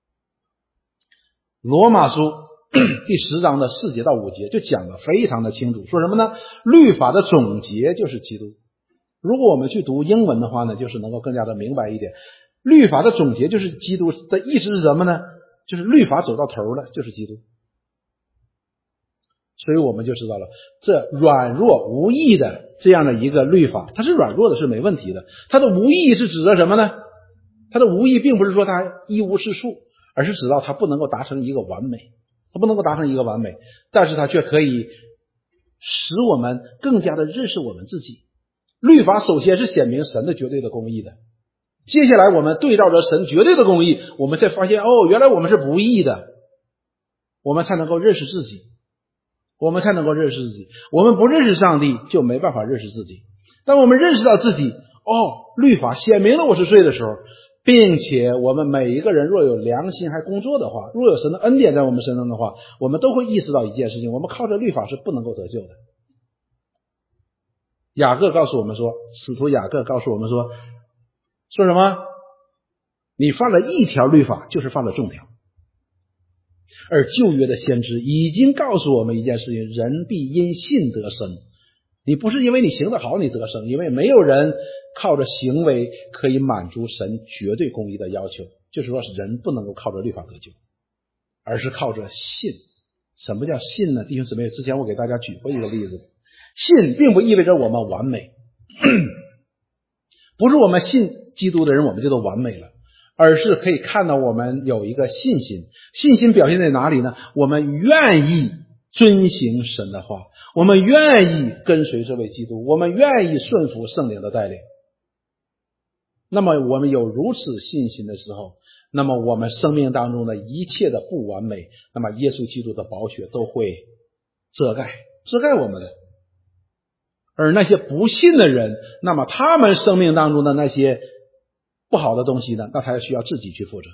罗马书第十章的四节到五节就讲得非常的清楚，说什么呢？律法的总结就是基督。如果我们去读英文的话呢，就是能够更加的明白一点。律法的总结就是基督的意思是什么呢？就是律法走到头了，就是基督。所以我们就知道了，这软弱无益的这样的一个律法，它是软弱的，是没问题的。它的无益是指的什么呢？它的无益并不是说它一无是处，而是指到它不能够达成一个完美，它不能够达成一个完美，但是它却可以使我们更加的认识我们自己。律法首先是显明神的绝对的公义的，接下来我们对照着神绝对的公义，我们才发现，哦，原来我们是不义的，我们才能够认识自己，我们才能够认识自己。我们不认识上帝，就没办法认识自己。当我们认识到自己，哦，律法显明了我是罪的时候，并且我们每一个人若有良心还工作的话，若有神的恩典在我们身上的话，我们都会意识到一件事情，我们靠着律法是不能够得救的。雅各告诉我们说，使徒雅各告诉我们说，说什么？你犯了一条律法，就是犯了众条。而旧约的先知已经告诉我们一件事情，人必因信得生。你不是因为你行得好你得生，因为没有人靠着行为可以满足神绝对公义的要求，就是说人不能够靠着律法得救，而是靠着信。 什么叫信呢？弟兄姊妹，之前我给大家举过一个例子，信并不意味着我们完美，不是我们信基督的人我们就都完美了，而是可以看到我们有一个信心。信心表现在哪里呢？我们愿意遵行神的话，我们愿意跟随这位基督，我们愿意顺服圣灵的带领。那么我们有如此信心的时候，那么我们生命当中的一切的不完美，那么耶稣基督的宝血都会遮盖遮盖我们的。而那些不信的人，那么他们生命当中的那些不好的东西呢，那他需要自己去负责。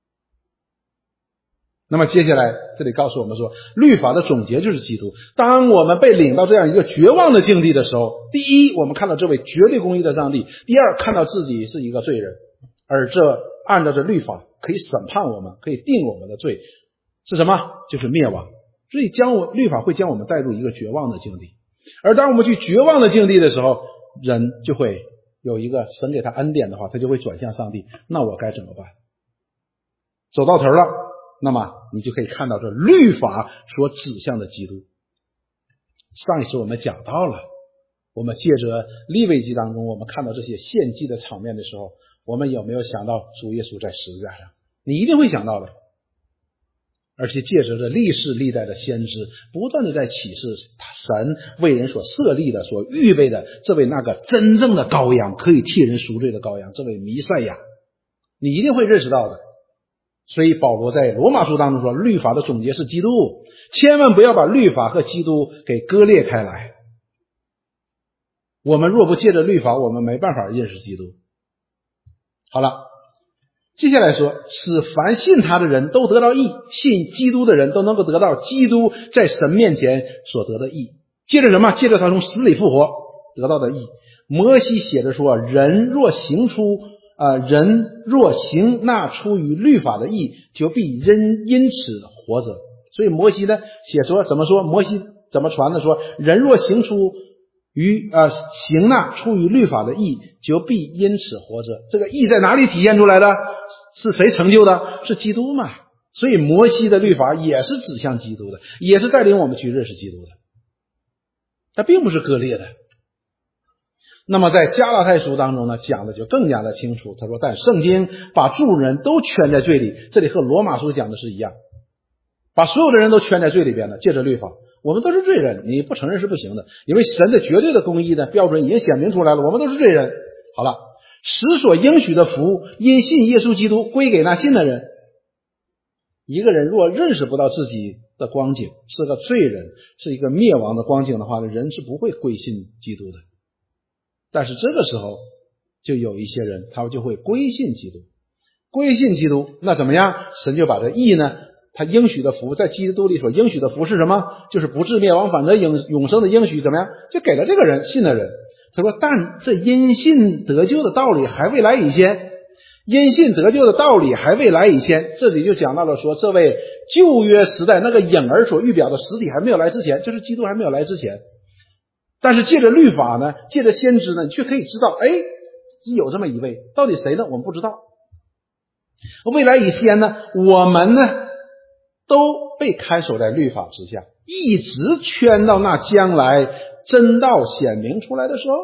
那么接下来这里告诉我们说，律法的总结就是基督。当我们被领到这样一个绝望的境地的时候，第一，我们看到这位绝对公义的上帝；第二，看到自己是一个罪人，而这按照这律法可以审判我们，可以定我们的罪是什么？就是灭亡。所以将我律法会将我们带入一个绝望的境地。而当我们去绝望的境地的时候，人就会有一个神给他恩典的话，他就会转向上帝。那我该怎么办？走到头了，那么你就可以看到这律法所指向的基督。上一次我们讲到了，我们借着利未记当中我们看到这些献祭的场面的时候，我们有没有想到主耶稣在十字架上？你一定会想到的。而且借着这历世历代的先知不断的在启示神为人所设立的所预备的这位那个真正的羔羊，可以替人赎罪的羔羊，这位弥赛亚，你一定会认识到的。所以保罗在罗马书当中说，律法的总结是基督，千万不要把律法和基督给割裂开来。我们若不借着律法，我们没办法认识基督。好了，接下来说，使凡信他的人都得到义，信基督的人都能够得到基督在神面前所得的义。接着什么？接着他从死里复活得到的义。摩西写着说，人若行出呃，人若行那出于律法的义，就必因因此活着。所以摩西呢写说怎么说？摩西怎么传的？说人若行出于呃行那出于律法的义，就必因此活着。这个义在哪里体现出来的？是谁成就的？是基督嘛。所以摩西的律法也是指向基督的，也是带领我们去认识基督的，它并不是割裂的。那么在加拉太书当中呢，讲的就更加的清楚。他说，但圣经把众人都圈在罪里，这里和罗马书讲的是一样，把所有的人都圈在罪里边的，借着律法。我们都是罪人，你不承认是不行的，因为神的绝对的公义的标准已经显明出来了，我们都是罪人。好了，使所应许的福因信耶稣基督归给那信的人。一个人若认识不到自己的光景，是个罪人，是一个灭亡的光景的话，人是不会归信基督的。但是这个时候就有一些人他就会归信基督，归信基督，那怎么样？神就把这义呢，他应许的福，在基督里所应许的福是什么？就是不至灭亡反得永永生的应许，怎么样？就给了这个人信的人。他说，但这因信得救的道理还未来以先，因信得救的道理还未来以先，这里就讲到了说，这位旧约时代那个影儿所预表的实体还没有来之前，就是基督还没有来之前。但是借着律法呢，借着先知呢，你却可以知道，哎，有这么一位，到底谁呢？我们不知道。未来以先呢，我们呢都被看守在律法之下，一直圈到那将来真道显明出来的时候，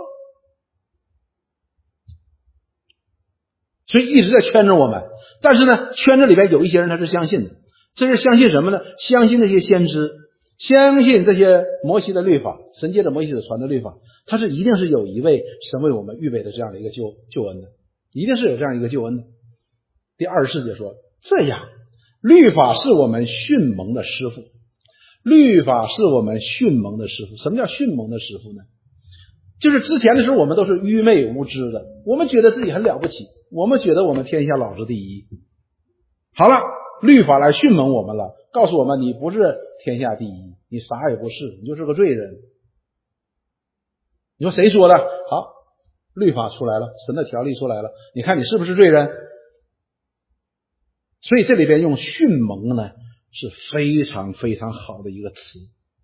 所以一直在圈着我们。但是呢，圈着里边有一些人他是相信的，这是相信什么呢？相信那些先知，相信这些摩西的律法，神借着摩西所传的律法，他是一定是有一位神为我们预备的这样的一个救救恩的，一定是有这样一个救恩的。第二十四节说，这样律法是我们训蒙的师傅，律法是我们训蒙的师傅。什么叫训蒙的师傅呢？就是之前的时候我们都是愚昧无知的，我们觉得自己很了不起，我们觉得我们天下老子第一。好了，律法来训蒙我们了，告诉我们你不是天下第一，你啥也不是，你就是个罪人。你说谁说的？好，律法出来了，神的条例出来了，你看你是不是罪人？所以这里边用训蒙呢是非常非常好的一个词。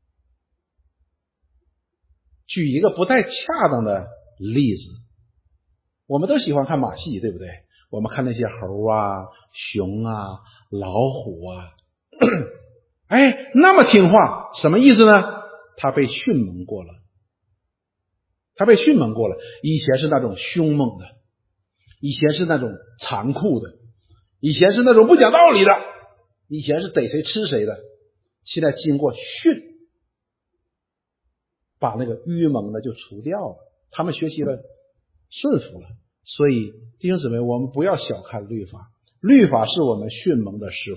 举一个不太恰当的例子，我们都喜欢看马戏，对不对？我们看那些猴啊、熊啊、老虎啊， 哎，那么听话，什么意思呢？他被训蒙过了，他被训蒙过了。以前是那种凶猛的，以前是那种残酷的，以前是那种不讲道理的，以前是逮谁吃谁的。现在经过训，把那个愚蒙的就除掉了，他们学习了顺服了。所以弟兄姊妹，我们不要小看律法，律法是我们训蒙的师傅。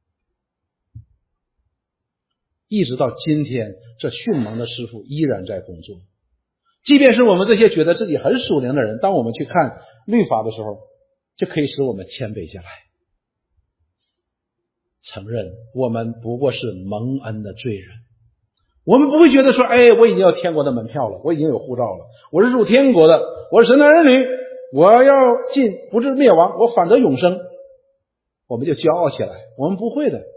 一直到今天，这训蒙的师傅依然在工作。即便是我们这些觉得自己很属灵的人，当我们去看律法的时候，就可以使我们谦卑下来，承认我们不过是蒙恩的罪人。我们不会觉得说，哎，我已经有天国的门票了，我已经有护照了，我是入天国的，我是神的儿女，我要进不至灭亡，我反得永生，我们就骄傲起来。我们不会的。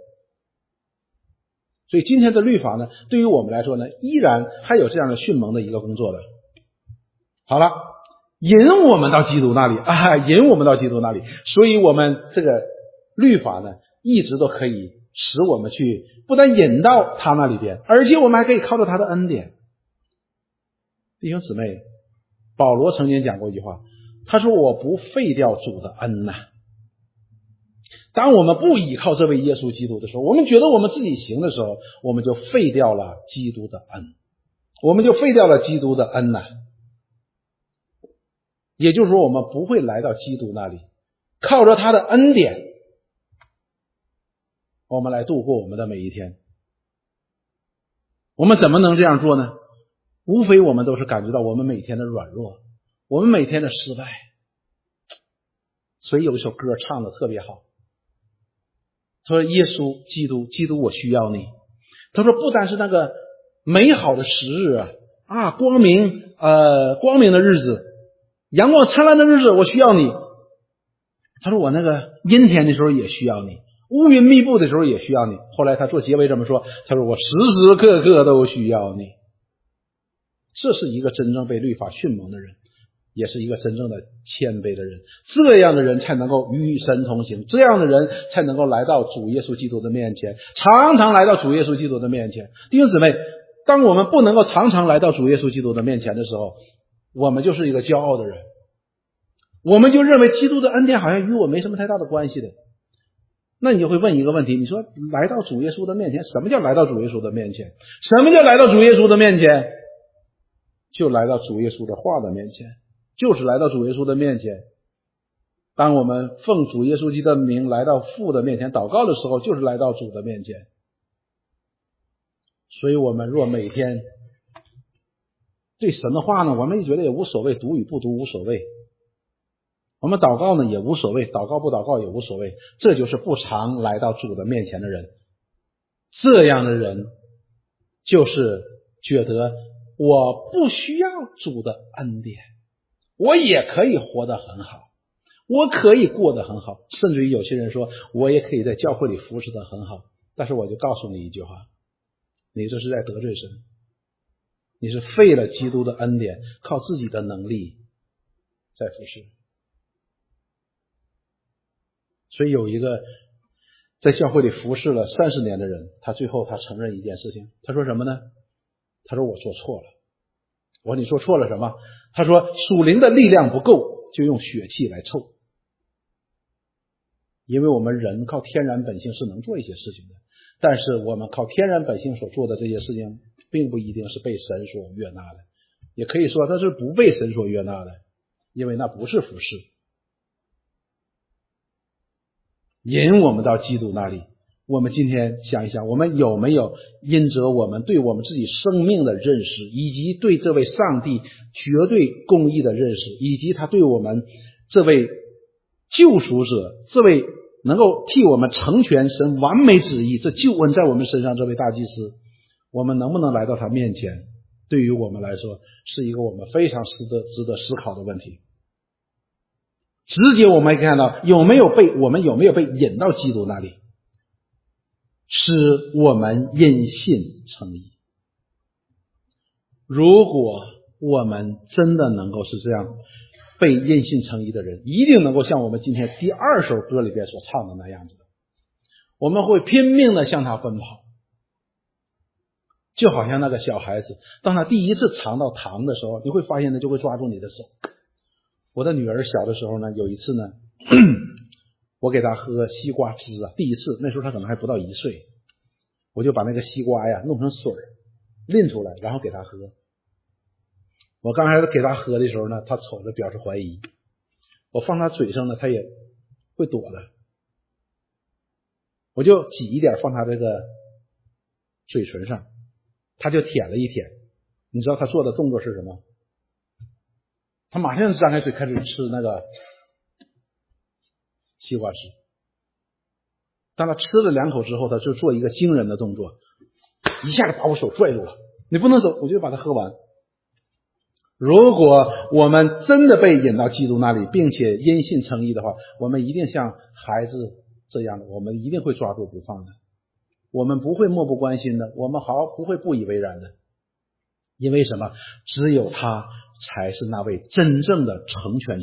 所以今天的律法呢，对于我们来说呢，依然还有这样的训蒙的一个工作的。好了，引我们到基督那里啊，引我们到基督那里。所以我们这个律法呢，一直都可以使我们去不但引到他那里边，而且我们还可以靠着他的恩典。弟兄姊妹，保罗曾经讲过一句话，他说我不废掉主的恩呐、啊。当我们不依靠这位耶稣基督的时候，我们觉得我们自己行的时候，我们就废掉了基督的恩，我们就废掉了基督的恩呐、啊。也就是说，我们不会来到基督那里，靠着他的恩典，我们来度过我们的每一天。我们怎么能这样做呢？无非我们都是感觉到我们每天的软弱，我们每天的失败。所以有一首歌唱的特别好，他说耶稣基督基督我需要你。他说不单是那个美好的时日啊啊光明呃光明的日子，阳光灿烂的日子我需要你。他说我那个阴天的时候也需要你，乌云密布的时候也需要你。后来他做结尾这么说，他说我时时刻刻都需要你。这是一个真正被律法训蒙的人，也是一个真正的谦卑的人。这样的人才能够与神同行，这样的人才能够来到主耶稣基督的面前，常常来到主耶稣基督的面前。弟兄姊妹，当我们不能够常常来到主耶稣基督的面前的时候，我们就是一个骄傲的人，我们就认为基督的恩典好像与我没什么太大的关系的。那你就会问一个问题，你说来到主耶稣的面前，什么叫来到主耶稣的面前？什么叫来到主耶稣的面前？就来到主耶稣的话的面前，就是来到主耶稣的面前。当我们奉主耶稣基督的名来到父的面前祷告的时候，就是来到主的面前。所以我们若每天对神的话呢，我们觉得也无所谓，读与不读无所谓，我们祷告呢也无所谓，祷告不祷告也无所谓。这就是不常来到主的面前的人。这样的人就是觉得我不需要主的恩典，我也可以活得很好，我可以过得很好，甚至于有些人说我也可以在教会里服侍得很好。但是我就告诉你一句话，你这是在得罪神，你是废了基督的恩典，靠自己的能力在服侍。所以有一个在教会里服侍了三十年的人，他最后他承认一件事情，他说什么呢？他说我做错了。我说你做错了什么？他说属灵的力量不够，就用血气来凑。因为我们人靠天然本性是能做一些事情的，但是我们靠天然本性所做的这些事情并不一定是被神所悦纳的，也可以说它是不被神所悦纳的，因为那不是服侍。引我们到基督那里，我们今天想一想，我们有没有因着我们对我们自己生命的认识，以及对这位上帝绝对公义的认识，以及他对我们这位救赎者，这位能够替我们成全神完美旨意，这救恩在我们身上这位大祭司，我们能不能来到他面前，对于我们来说是一个我们非常值得值得思考的问题。直接我们可以看到有没有被我们有没有被引到基督那里，使我们因信称义。如果我们真的能够是这样被因信称义的人，一定能够像我们今天第二首歌里边所唱的那样子的，我们会拼命的向他奔跑， 就好像那个小孩子，当他第一次尝到糖的时候，你会发现他就会抓住你的手。我的女儿小的时候呢，有一次呢，我给她喝西瓜汁啊，第一次，那时候她可能还不到一岁，我就把那个西瓜呀弄成水拎出来，然后给她喝。我刚开始给她喝的时候呢，她瞅着表示怀疑，我放她嘴上呢，她也会躲的，我就挤一点放她这个嘴唇上，她就舔了一舔。你知道她做的动作是什么？她马上张开嘴开始吃那个西瓜汁。当她吃了两口之后，她就做一个惊人的动作，一下子把我手拽住了，你不能走，我就把它喝完。如果我们真的被引到基督那里，并且因信称义的话，我们一定像孩子这样的，我们一定会抓住不放的，我们不会漠不关心的，我们毫不会不以为然的。因为什么？只有他才是那位真正的成全者。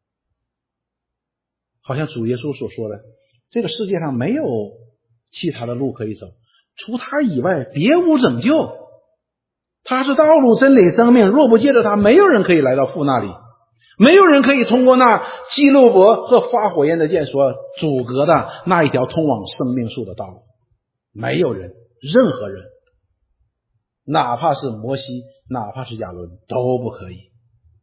好像主耶稣所说的，这个世界上没有其他的路可以走，除他以外别无拯救。他是道路真理生命，若不借着他，没有人可以来到父那里，没有人可以通过那基路伯和发火焰的剑所阻隔的那一条通往生命树的道路。没有人，任何人，哪怕是摩西，哪怕是亚伦，都不可以。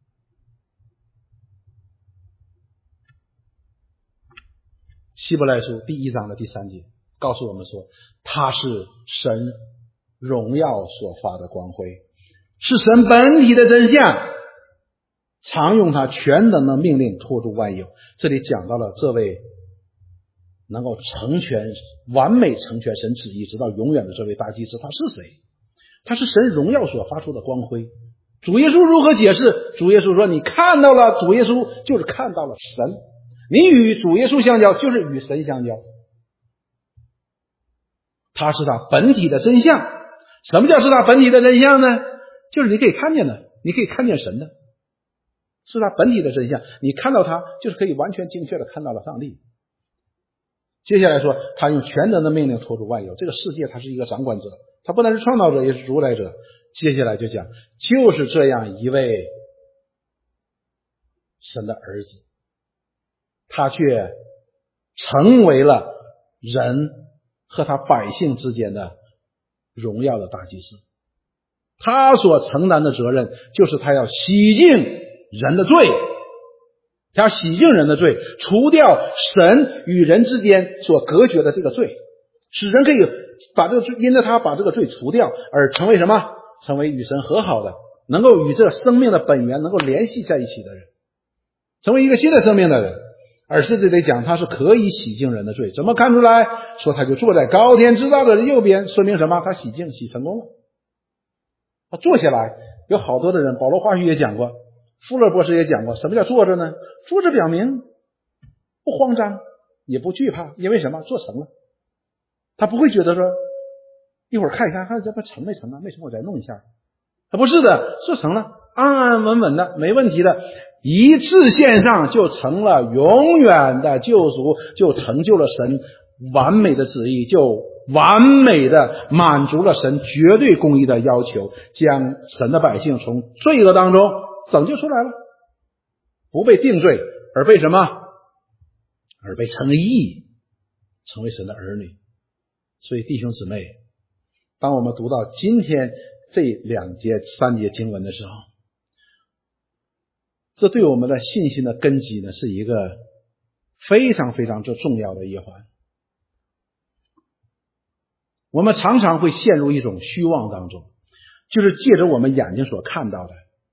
希伯来书第一章的第三节告诉我们说，他是神荣耀所发的光辉，是神本体的真相，常用他全能的命令托住万有。这里讲到了这位能够成全完美成全神旨意直到永远的这位大祭司，他是谁？他是神荣耀所发出的光辉。主耶稣如何解释？主耶稣说，你看到了主耶稣就是看到了神，你与主耶稣相交就是与神相交。他是他本体的真相。什么叫是他本体的真相呢？就是你可以看见的，你可以看见神的，是他本体的真相。你看到他就是可以完全精确的看到了上帝。接下来说，他用全能的命令托住万有，这个世界他是一个掌管者，他不但是创造者，也是主宰者。接下来就讲，就是这样一位神的儿子，他却成为了人和他百姓之间的荣耀的大祭司。他所承担的责任就是他要洗净人的罪，他要洗净人的罪，除掉神与人之间所隔绝的这个罪，使人可以把这个罪，因着他把这个罪除掉，而成为什么？成为与神和好的，能够与这生命的本源能够联系在一起的人，成为一个新的生命的人。而是这里讲他是可以洗净人的罪，怎么看出来？说他就坐在高天之大的右边，说明什么？他洗净洗成功了。他坐下来，有好多的人，保罗话语也讲过，富勒博士也讲过，什么叫坐着呢？坐着表明不慌张也不惧怕，因为什么？做成了，他不会觉得说一会儿看一看看这不成没成啊，没成我再弄一下，他不是的，做成了，安安稳稳的，没问题的，一次献上就成了永远的救赎，就成就了神完美的旨意，就完美的满足了神绝对公义的要求，将神的百姓从罪恶当中拯救出来了，不被定罪，而被什么？而被称义，成为神的儿女。所以弟兄姊妹，当我们读到今天这两节三节经文的时候，这对我们的信心的根基呢，是一个非常非常之重要的一环。我们常常会陷入一种虚妄当中，就是借着我们眼睛所看到的，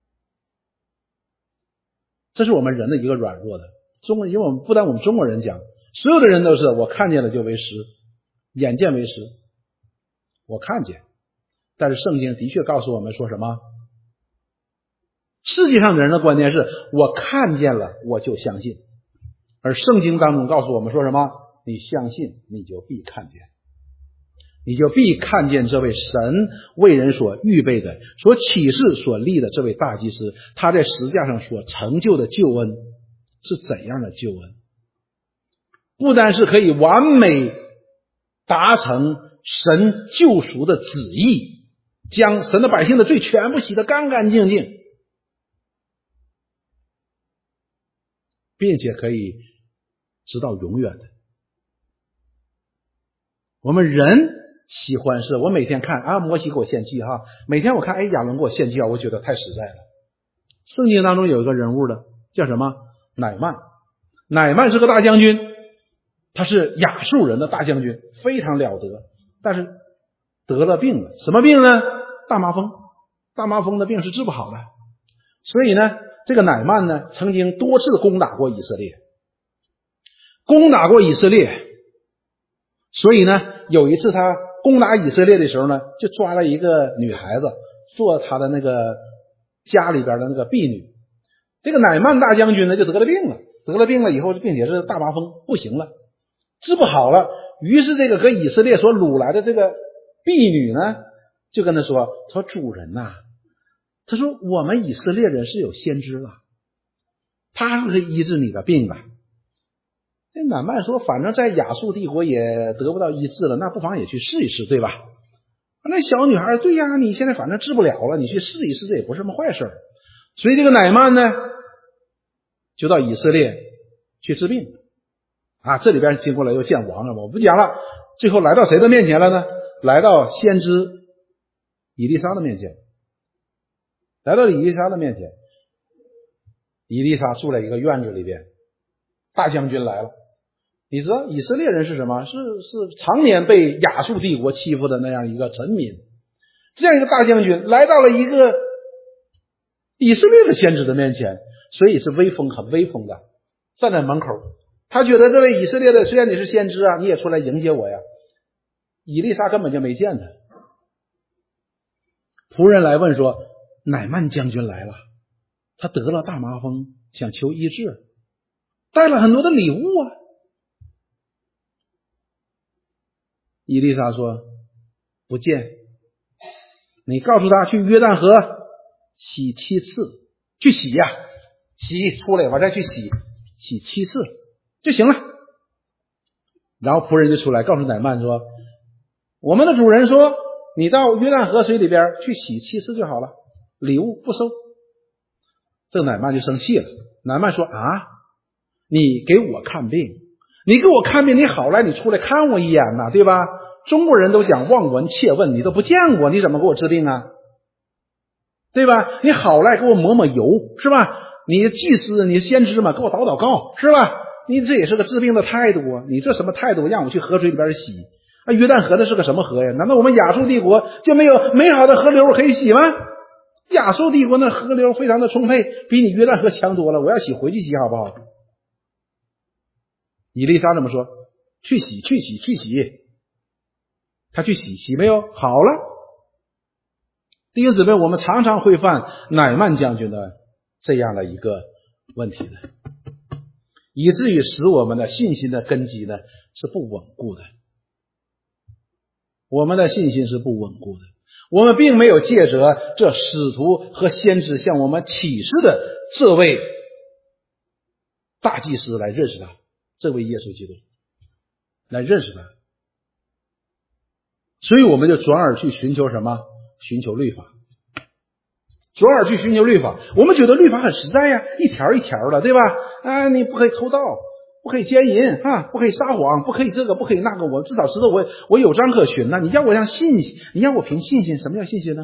这是我们人的一个软弱的中国，因为我们不但我们中国人讲，所有的人都是我看见了就为实，眼见为实，我看见。但是圣经的确告诉我们说什么？世界上的人的观念是我看见了我就相信，而圣经当中告诉我们说什么？你相信你就必看见，你就必看见这位神为人所预备的、所启示所立的这位大祭司，他在十字架上所成就的救恩是怎样的救恩。不单是可以完美达成神救赎的旨意， 将神的百姓的罪全部洗得干干净净，并且可以直到永远的。我们人喜欢是我每天看啊，摩西给我献祭哈，每天我看哎亚伦给我献祭啊，我觉得太实在了。圣经当中有一个人物的叫什么？乃曼。乃曼是个大将军，他是亚述人的大将军，非常了得，但是得了病了。什么病呢？大麻风。大麻风的病是治不好的。所以呢，这个乃曼呢曾经多次攻打过以色列，攻打过以色列。所以呢，有一次他攻打以色列的时候呢，就抓了一个女孩子做他的那个家里边的那个婢女。这个乃曼大将军呢就得了病了，得了病了以后，并且是大麻风不行了，治不好了。于是这个和以色列所掳来的这个婢女呢，就跟他说：“说主人呐、啊，他说我们以色列人是有先知了，他是可以医治你的病的。”那乃曼说：“反正在亚述帝国也得不到医治了，那不妨也去试一试，对吧？”那小女孩：“对呀，你现在反正治不了了，你去试一试，这也不是什么坏事。”所以这个乃曼呢，就到以色列去治病啊。这里边经过了又见王了，我不讲了。最后来到谁的面前了呢？来到先知以利沙的面前。来到以利沙的面前，以利沙住在一个院子里边，大将军来了。你知道以色列人是什么？是是常年被亚述帝国欺负的那样一个臣民。这样一个大将军来到了一个以色列的先知的面前，所以是威风很威风的，站在门口。他觉得这位以色列的，虽然你是先知啊，你也出来迎接我呀。以利沙根本就没见他。仆人来问说：“乃曼将军来了，他得了大麻风，想求医治，带了很多的礼物啊。”以利沙说：“不见。你告诉他去约旦河洗七次，去洗呀、啊，洗出来，我再去洗，洗七次就行了。”然后仆人就出来告诉乃曼说：“我们的主人说，你到约旦河水里边去洗七次就好了，礼物不收。”这乃曼就生气了。乃曼说：“啊，你给我看病，你给我看病，你好来，你出来看我一眼呐，对吧？中国人都讲望闻切问，你都不见过，你怎么给我治病啊？对吧？你好来给我抹抹油，是吧？你祭司，你先知嘛，给我祷祷告，是吧？你这也是个治病的态度啊！你这什么态度？让我去河水里边洗啊？约旦河那是个什么河呀？难道我们亚述帝国就没有美好的河流可以洗吗？亚述帝国那河流非常的充沛，比你约旦河强多了。我要洗回去洗好不好？”以利沙怎么说？去洗，去洗，去洗。他去洗，洗没有？好了。弟兄姊妹，我们常常会犯乃曼将军的这样的一个问题的，以至于使我们的信心的根基呢是不稳固的。我们的信心是不稳固的，我们并没有借着这使徒和先知向我们启示的这位大祭司来认识他，这位耶稣基督来认识他，所以我们就转而去寻求什么？寻求律法，转而去寻求律法。我们觉得律法很实在呀，一条一条的，对吧？啊，你不可以偷盗，不可以奸淫啊，不可以撒谎，不可以这个，不可以那个。我至少知道我我有章可循呐。你让我让信心，你让我凭信心，什么叫信心呢？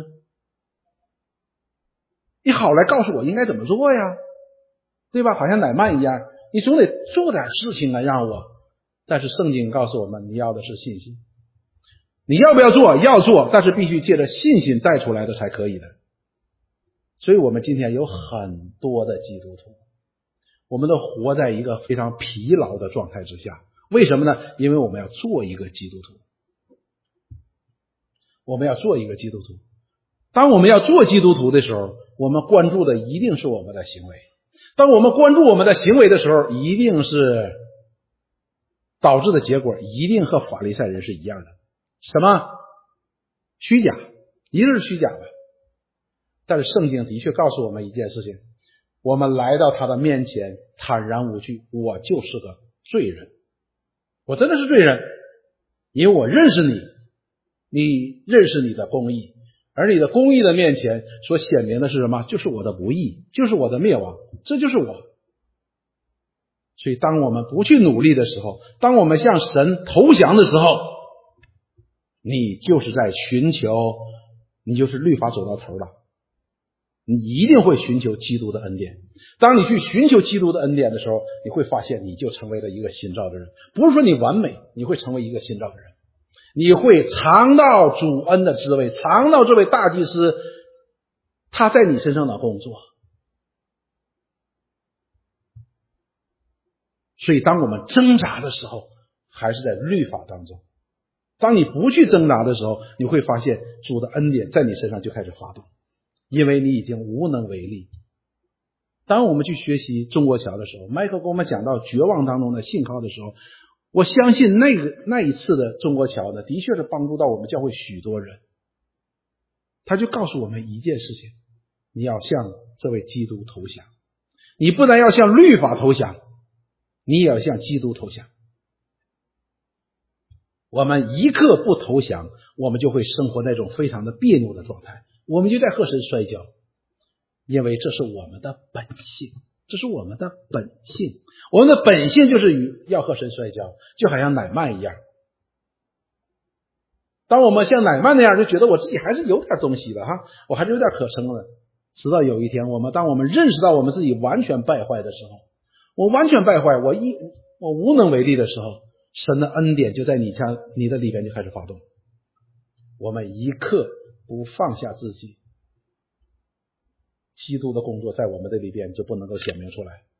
你好来告诉我应该怎么做呀，对吧？好像乃曼一样，你总得做点事情啊，让我。但是圣经告诉我们，你要的是信心。你要不要做？要做，但是必须借着信心带出来的才可以的。所以我们今天有很多的基督徒，我们都活在一个非常疲劳的状态之下。为什么呢？因为我们要做一个基督徒，我们要做一个基督徒。当我们要做基督徒的时候，我们关注的一定是我们的行为。当我们关注我们的行为的时候，一定是导致的结果一定和法利赛人是一样的。什么？虚假，一定是虚假的。但是圣经的确告诉我们一件事情，我们来到他的面前坦然无惧，我就是个罪人，我真的是罪人，因为我认识你，你认识你的公义， 而你的公义的面前所显明的是什么？就是我的不义，就是我的灭亡，这就是我。所以当我们不去努力的时候，当我们向神投降的时候，你就是在寻求，你就是律法走到头了。你一定会寻求基督的恩典。当你去寻求基督的恩典的时候，你会发现你就成为了一个新造的人。不是说你完美，你会成为一个新造的人。你会尝到主恩的滋味，尝到这位大祭司他在你身上的工作。所以当我们挣扎的时候，还是在律法当中。当你不去挣扎的时候，你会发现主的恩典在你身上就开始发动，因为你已经无能为力。当我们去学习中国桥的时候，麦克跟我们讲到绝望当中的信靠的时候，我相信那个那一次的中国桥呢，的确是帮助到我们教会许多人。他就告诉我们一件事情，你要向这位基督投降。你不但要向律法投降，你也要向基督投降。我们一刻不投降，我们就会生活那种非常的别扭的状态，我们就在和神摔跤，因为这是我们的本性，这是我们的本性。我们的本性就是与要和神摔跤，就好像乃縵一样。当我们像乃縵那样，就觉得我自己还是有点东西的哈，我还是有点可撑的。直到有一天，我们当我们认识到我们自己完全败坏的时候，我完全败坏，我一我无能为力的时候，神的恩典就在你家你的里边就开始发动。我们一刻不放下自己，基督的工作在我们的里边就不能够显明出来。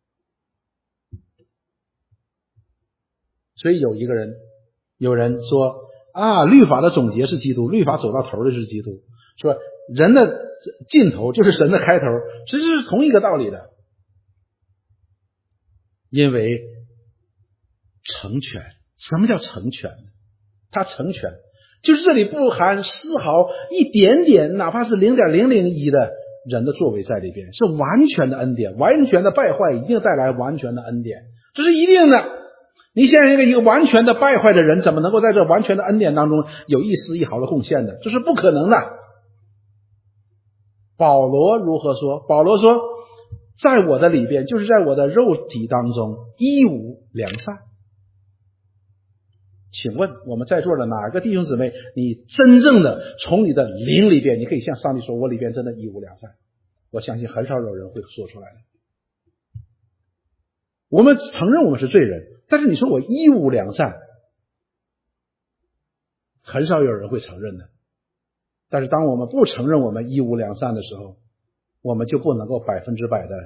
所以有一个人有人说啊，律法的总结是基督，律法走到头的是基督，说人的尽头就是神的开头，其实是同一个道理的。因为成全，什么叫成全？它成全就是这里不含丝毫一点点，哪怕是零点零零一的人的作为在里边，是完全的恩典。完全的败坏一定带来完全的恩典，这是一定的。你现在一个一个完全的败坏的人，怎么能够在这完全的恩典当中有一丝一毫的贡献的？这是不可能的。保罗如何说？保罗说，在我的里边，就是在我的肉体当中一无良善。请问我们在座的哪个弟兄姊妹，你真正的从你的灵里边，你可以向上帝说，我里边真的一无良善？我相信很少有人会说出来的。我们承认我们是罪人，但是你说我一无良善，很少有人会承认的。但是当我们不承认我们一无良善的时候，我们就不能够百分之百的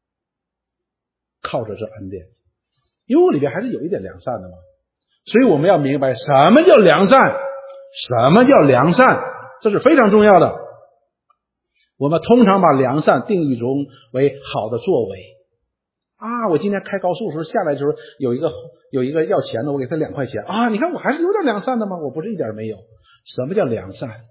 靠着这恩典，因为我里边还是有一点良善的嘛。所以我们要明白什么叫良善，什么叫良善，这是非常重要的。我们通常把良善定义中为好的作为啊，我今天开高速的时候下来的时候，有一个有一个要钱的，我给他两块钱啊，你看我还是有点良善的吗？我不是一点没有。什么叫良善？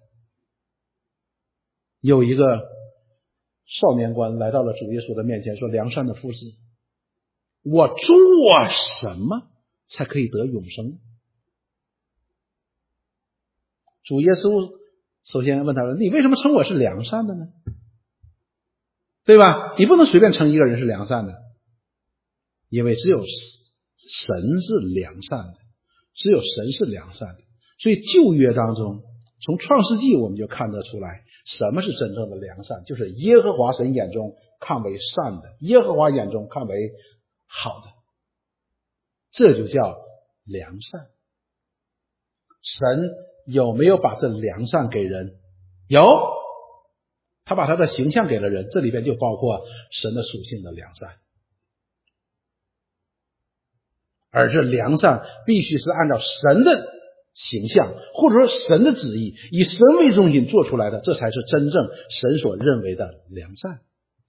有一个少年官来到了主耶稣的面前，说，良善的夫子，我做什么才可以得永生？主耶稣首先问他说，你为什么称我是良善的呢？对吧？你不能随便称一个人是良善的，因为只有神是良善的，只有神是良善的。所以旧约当中，从创世纪我们就看得出来，什么是真正的良善，就是耶和华神眼中看为善的，耶和华眼中看为好的，这就叫良善。神有没有把这良善给人？有，他把他的形象给了人，这里边就包括神的属性的良善。而这良善必须是按照神的形象，或者说神的旨意，以神为中心做出来的，这才是真正神所认为的良善。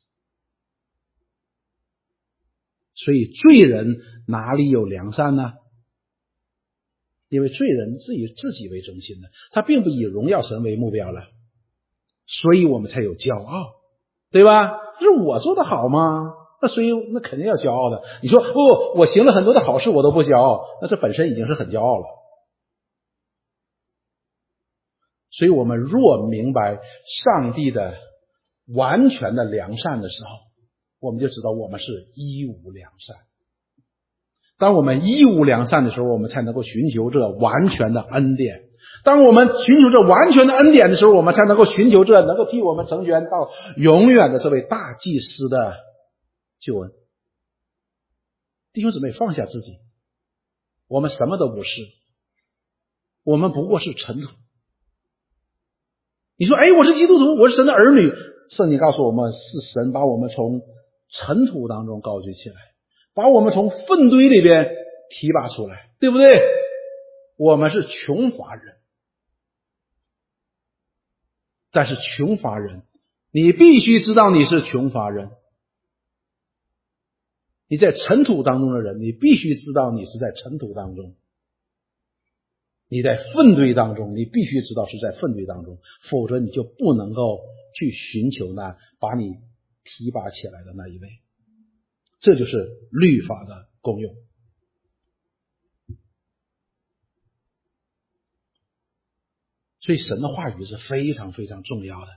所以罪人哪里有良善呢？因为罪人是以自己为中心的，他并不以荣耀神为目标了，所以我们才有骄傲，对吧？是我做的好吗？那所以那肯定要骄傲的。你说不，我行了很多的好事我都不骄傲，那这本身已经是很骄傲了。 所以我们若明白上帝的完全的良善的时候，我们就知道我们是一无良善。当我们一无良善的时候，我们才能够寻求这完全的恩典。当我们寻求这完全的恩典的时候，我们才能够寻求这能够替我们成全到永远的这位大祭司的救恩。弟兄姊妹，放下自己，我们什么都不是，我们不过是尘土。你说，哎，我是基督徒，我是神的儿女。圣经告诉我们，是神把我们从尘土当中高举起来，把我们从粪堆里边提拔出来，对不对？我们是穷乏人，但是穷乏人，你必须知道你是穷乏人。你在尘土当中的人，你必须知道你是在尘土当中。你在粪堆当中，你必须知道是在粪堆当中，否则你就不能够去寻求那把你提拔起来的那一位。这就是律法的功用。所以神的话语是非常非常重要的。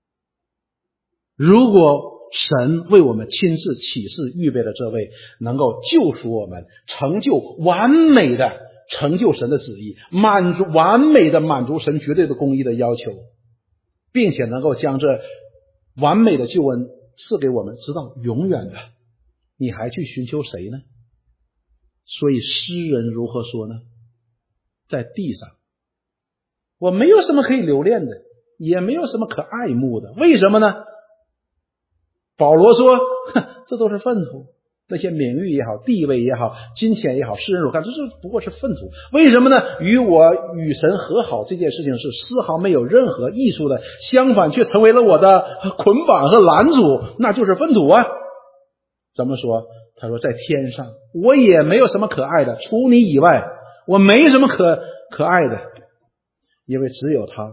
如果神为我们亲自启示预备的这位能够救赎我们，成就完美的成就神的旨意，满足完美的满足神绝对的公义的要求，并且能够将这完美的救恩赐给我们直到永远的，你还去寻求谁呢？所以诗人如何说呢？在地上我没有什么可以留恋的，也没有什么可爱慕的。为什么呢？保罗说，这都是粪土，那些名誉也好，地位也好，金钱也好，世人所看，这是不过是粪土。为什么呢？与我与神和好这件事情是丝毫没有任何益处的，相反却成为了我的捆绑和拦阻，那就是粪土啊。怎么说？他说，在天上我也没有什么可爱的，除你以外我没什么可可爱的，因为只有他。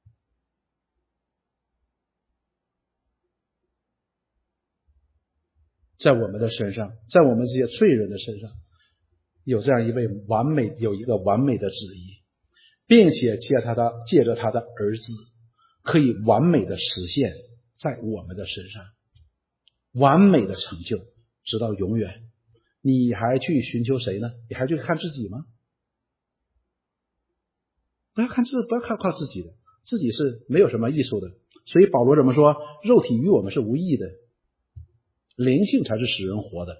在我们的身上，在我们这些罪人的身上，有这样一位完美，有一个完美的旨意，并且借他的借着他的儿子，可以完美的实现在我们的身上，完美的成就，直到永远。你还去寻求谁呢？你还去看自己吗？不要看自，不要靠靠自己的，自己是没有什么益处的。所以保罗怎么说？肉体与我们是无益的，灵性才是使人活的。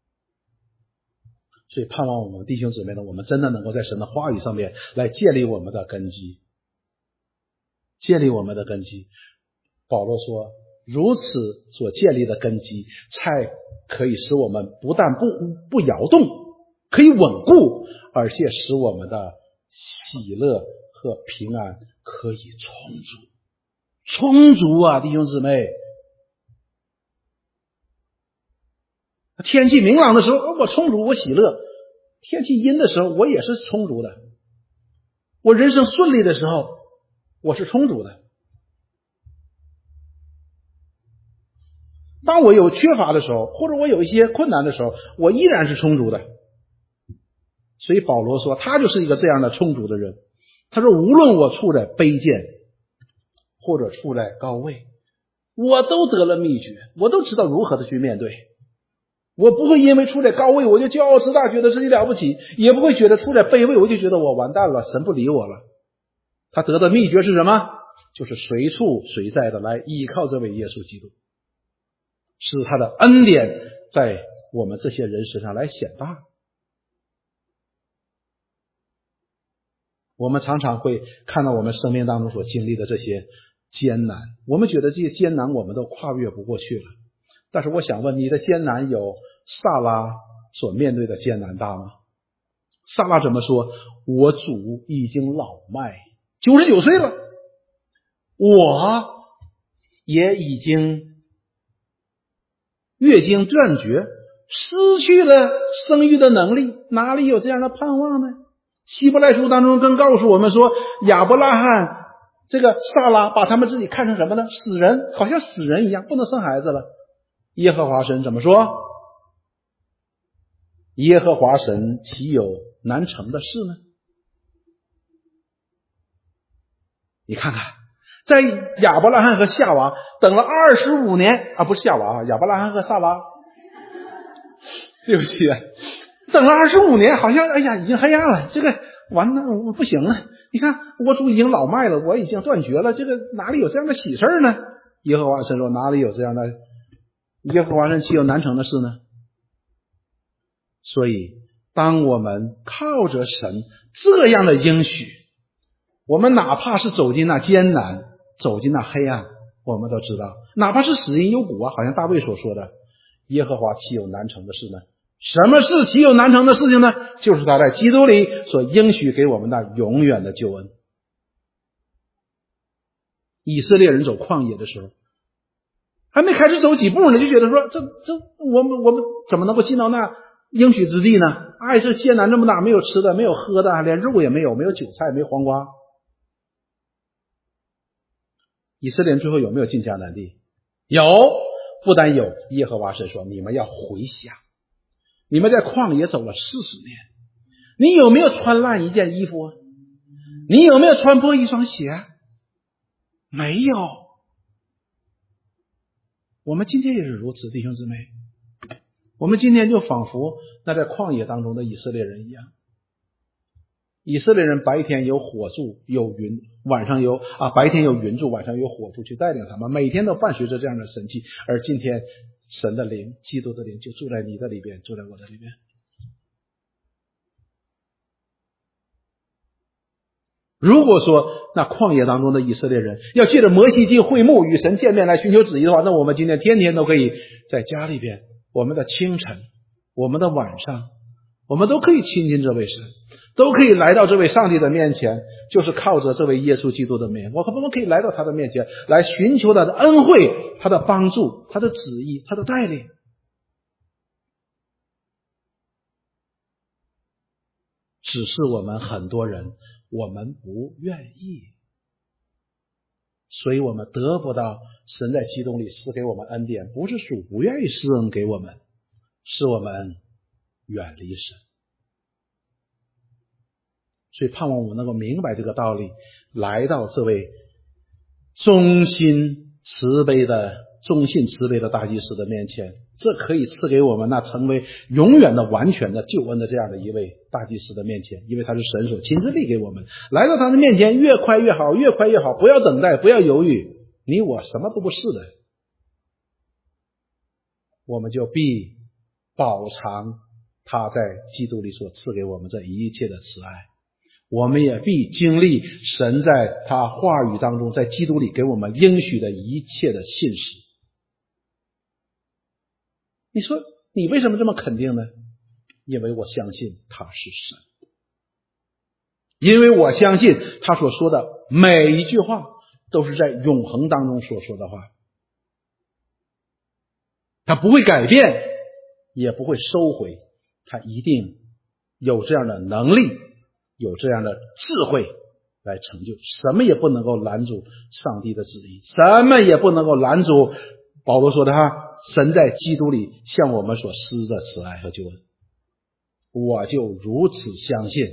所以盼望我们弟兄姊妹呢，我们真的能够在神的话语上面来建立我们的根基，建立我们的根基。保罗说，如此所建立的根基，才可以使我们不但不不摇动，可以稳固，而且使我们的喜乐和平安可以充足。充足啊，弟兄姊妹！天气明朗的时候我充足，我喜乐；天气阴的时候我也是充足的。我人生顺利的时候我是充足的，当我有缺乏的时候，或者我有一些困难的时候，我依然是充足的。所以保罗说，他就是一个这样的充足的人。他说，无论我处在卑贱或者处在高位，我都得了秘诀，我都知道如何的去面对。我不会因为处在高位我就骄傲自大，觉得自己了不起，也不会觉得处在卑位我就觉得我完蛋了，神不理我了。他得的秘诀是什么？就是随处随在的来依靠这位耶稣基督，使他的恩典在我们这些人身上来显大。我们常常会看到我们生命当中所经历的这些艰难，我们觉得这些艰难我们都跨越不过去了。但是我想问，你的艰难有撒拉所面对的艰难大吗？撒拉怎么说？我主已经老迈，九十九岁了，我也已经月经断绝，失去了生育的能力，哪里有这样的盼望呢？希伯来书当中更告诉我们说，亚伯拉罕这个撒拉把他们自己看成什么呢？死人，好像死人一样，不能生孩子了。耶和华神怎么说？耶和华神岂有难成的事呢？ 你看看，在亚伯拉罕和夏娃等了二十五年啊，不是夏娃啊，亚伯拉罕和撒拉，对不起，等了二十五年，好像哎呀已经黑暗了，这个完了我不行了。你看窝猪已经老迈了，我已经断绝了，这个哪里有这样的喜事呢？耶和华神说，哪里有这样的？耶和华神岂有难成的事呢？所以当我们靠着神这样的应许，我们哪怕是走进那艰难，走进那黑暗，我们都知道，哪怕是死因幽谷啊，好像大卫所说的，耶和华岂有难成的事呢？什么是岂有难成的事情呢？就是他在基督里所应许给我们的永远的救恩。以色列人走旷野的时候，还没开始走几步呢，就觉得说这这我们我们怎么能够进到那应许之地呢？哎，这艰难这么大，没有吃的，没有喝的，连肉也没有，没有韭菜，没有黄瓜。以色列人最后有没有进迦南地？有，不但有，耶和华神说你们要回想，你们在旷野走了四十年，你有没有穿烂一件衣服？你有没有穿破一双鞋？没有。我们今天也是如此，弟兄姊妹，我们今天就仿佛那在旷野当中的以色列人一样。以色列人白天有火柱有云，晚上有啊白天有云柱，晚上有火柱去带领他们，每天都伴随着这样的神迹。而今天神的灵，基督的灵就住在你的里边，住在我的里边。如果说那旷野当中的以色列人要借着摩西进会幕与神见面来寻求旨意的话，那我们今天天天都可以在家里边，我们的清晨，我们的晚上，我们都可以亲近这位神，都可以来到这位上帝的面前，就是靠着这位耶稣基督的名，我们可以来到他的面前，来寻求他的恩惠，他的帮助，他的旨意，他的带领。只是我们很多人我们不愿意，所以我们得不到神在基督里赐给我们恩典，不是属不愿意施恩给我们，是我们远离神。所以盼望我们能够明白这个道理，来到这位忠心慈悲的忠信慈悲的大祭司的面前，这可以赐给我们那成为永远的完全的救恩的这样的一位大祭司的面前，因为他是神所亲自立给我们，来到他的面前，越快越好，越快越好，不要等待，不要犹豫，你我什么都不是的，我们就必饱尝他在基督里所赐给我们这一切的慈爱，我们也必经历神在他话语当中，在基督里给我们应许的一切的信实。你说你为什么这么肯定呢？因为我相信他是神，因为我相信他所说的每一句话都是在永恒当中所说的话，他不会改变，也不会收回，他一定有这样的能力，有这样的智慧来成就，什么也不能够拦阻上帝的旨意，什么也不能够拦阻保罗说的哈，神在基督里向我们所施的慈爱和救恩。我就如此相信。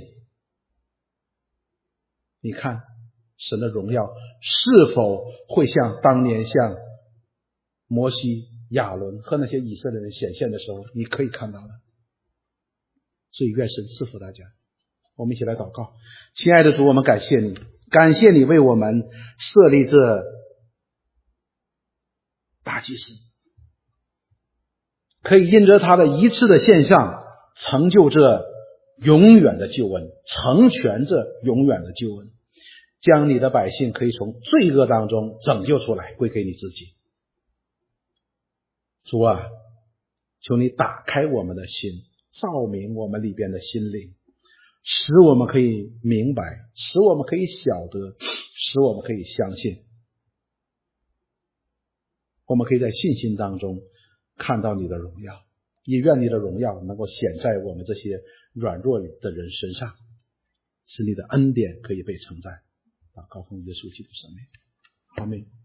你看神的荣耀是否会像当年向摩西、亚伦和那些以色列人显现的时候，你可以看到的。所以愿神赐福大家。我们一起来祷告。亲爱的主，我们感谢你，感谢你为我们设立这大祭司，可以因着他的一次的献上，成就这永远的救恩，成全这永远的救恩，将你的百姓可以从罪恶当中拯救出来，归给你自己。主啊，求你打开我们的心，照明我们里边的心灵，使我们可以明白，使我们可以晓得，使我们可以相信，我们可以在信心当中看到你的荣耀，也愿你的荣耀能够显在我们这些软弱的人身上，使你的恩典可以被称赞。祷告奉耶稣基督圣名，阿们。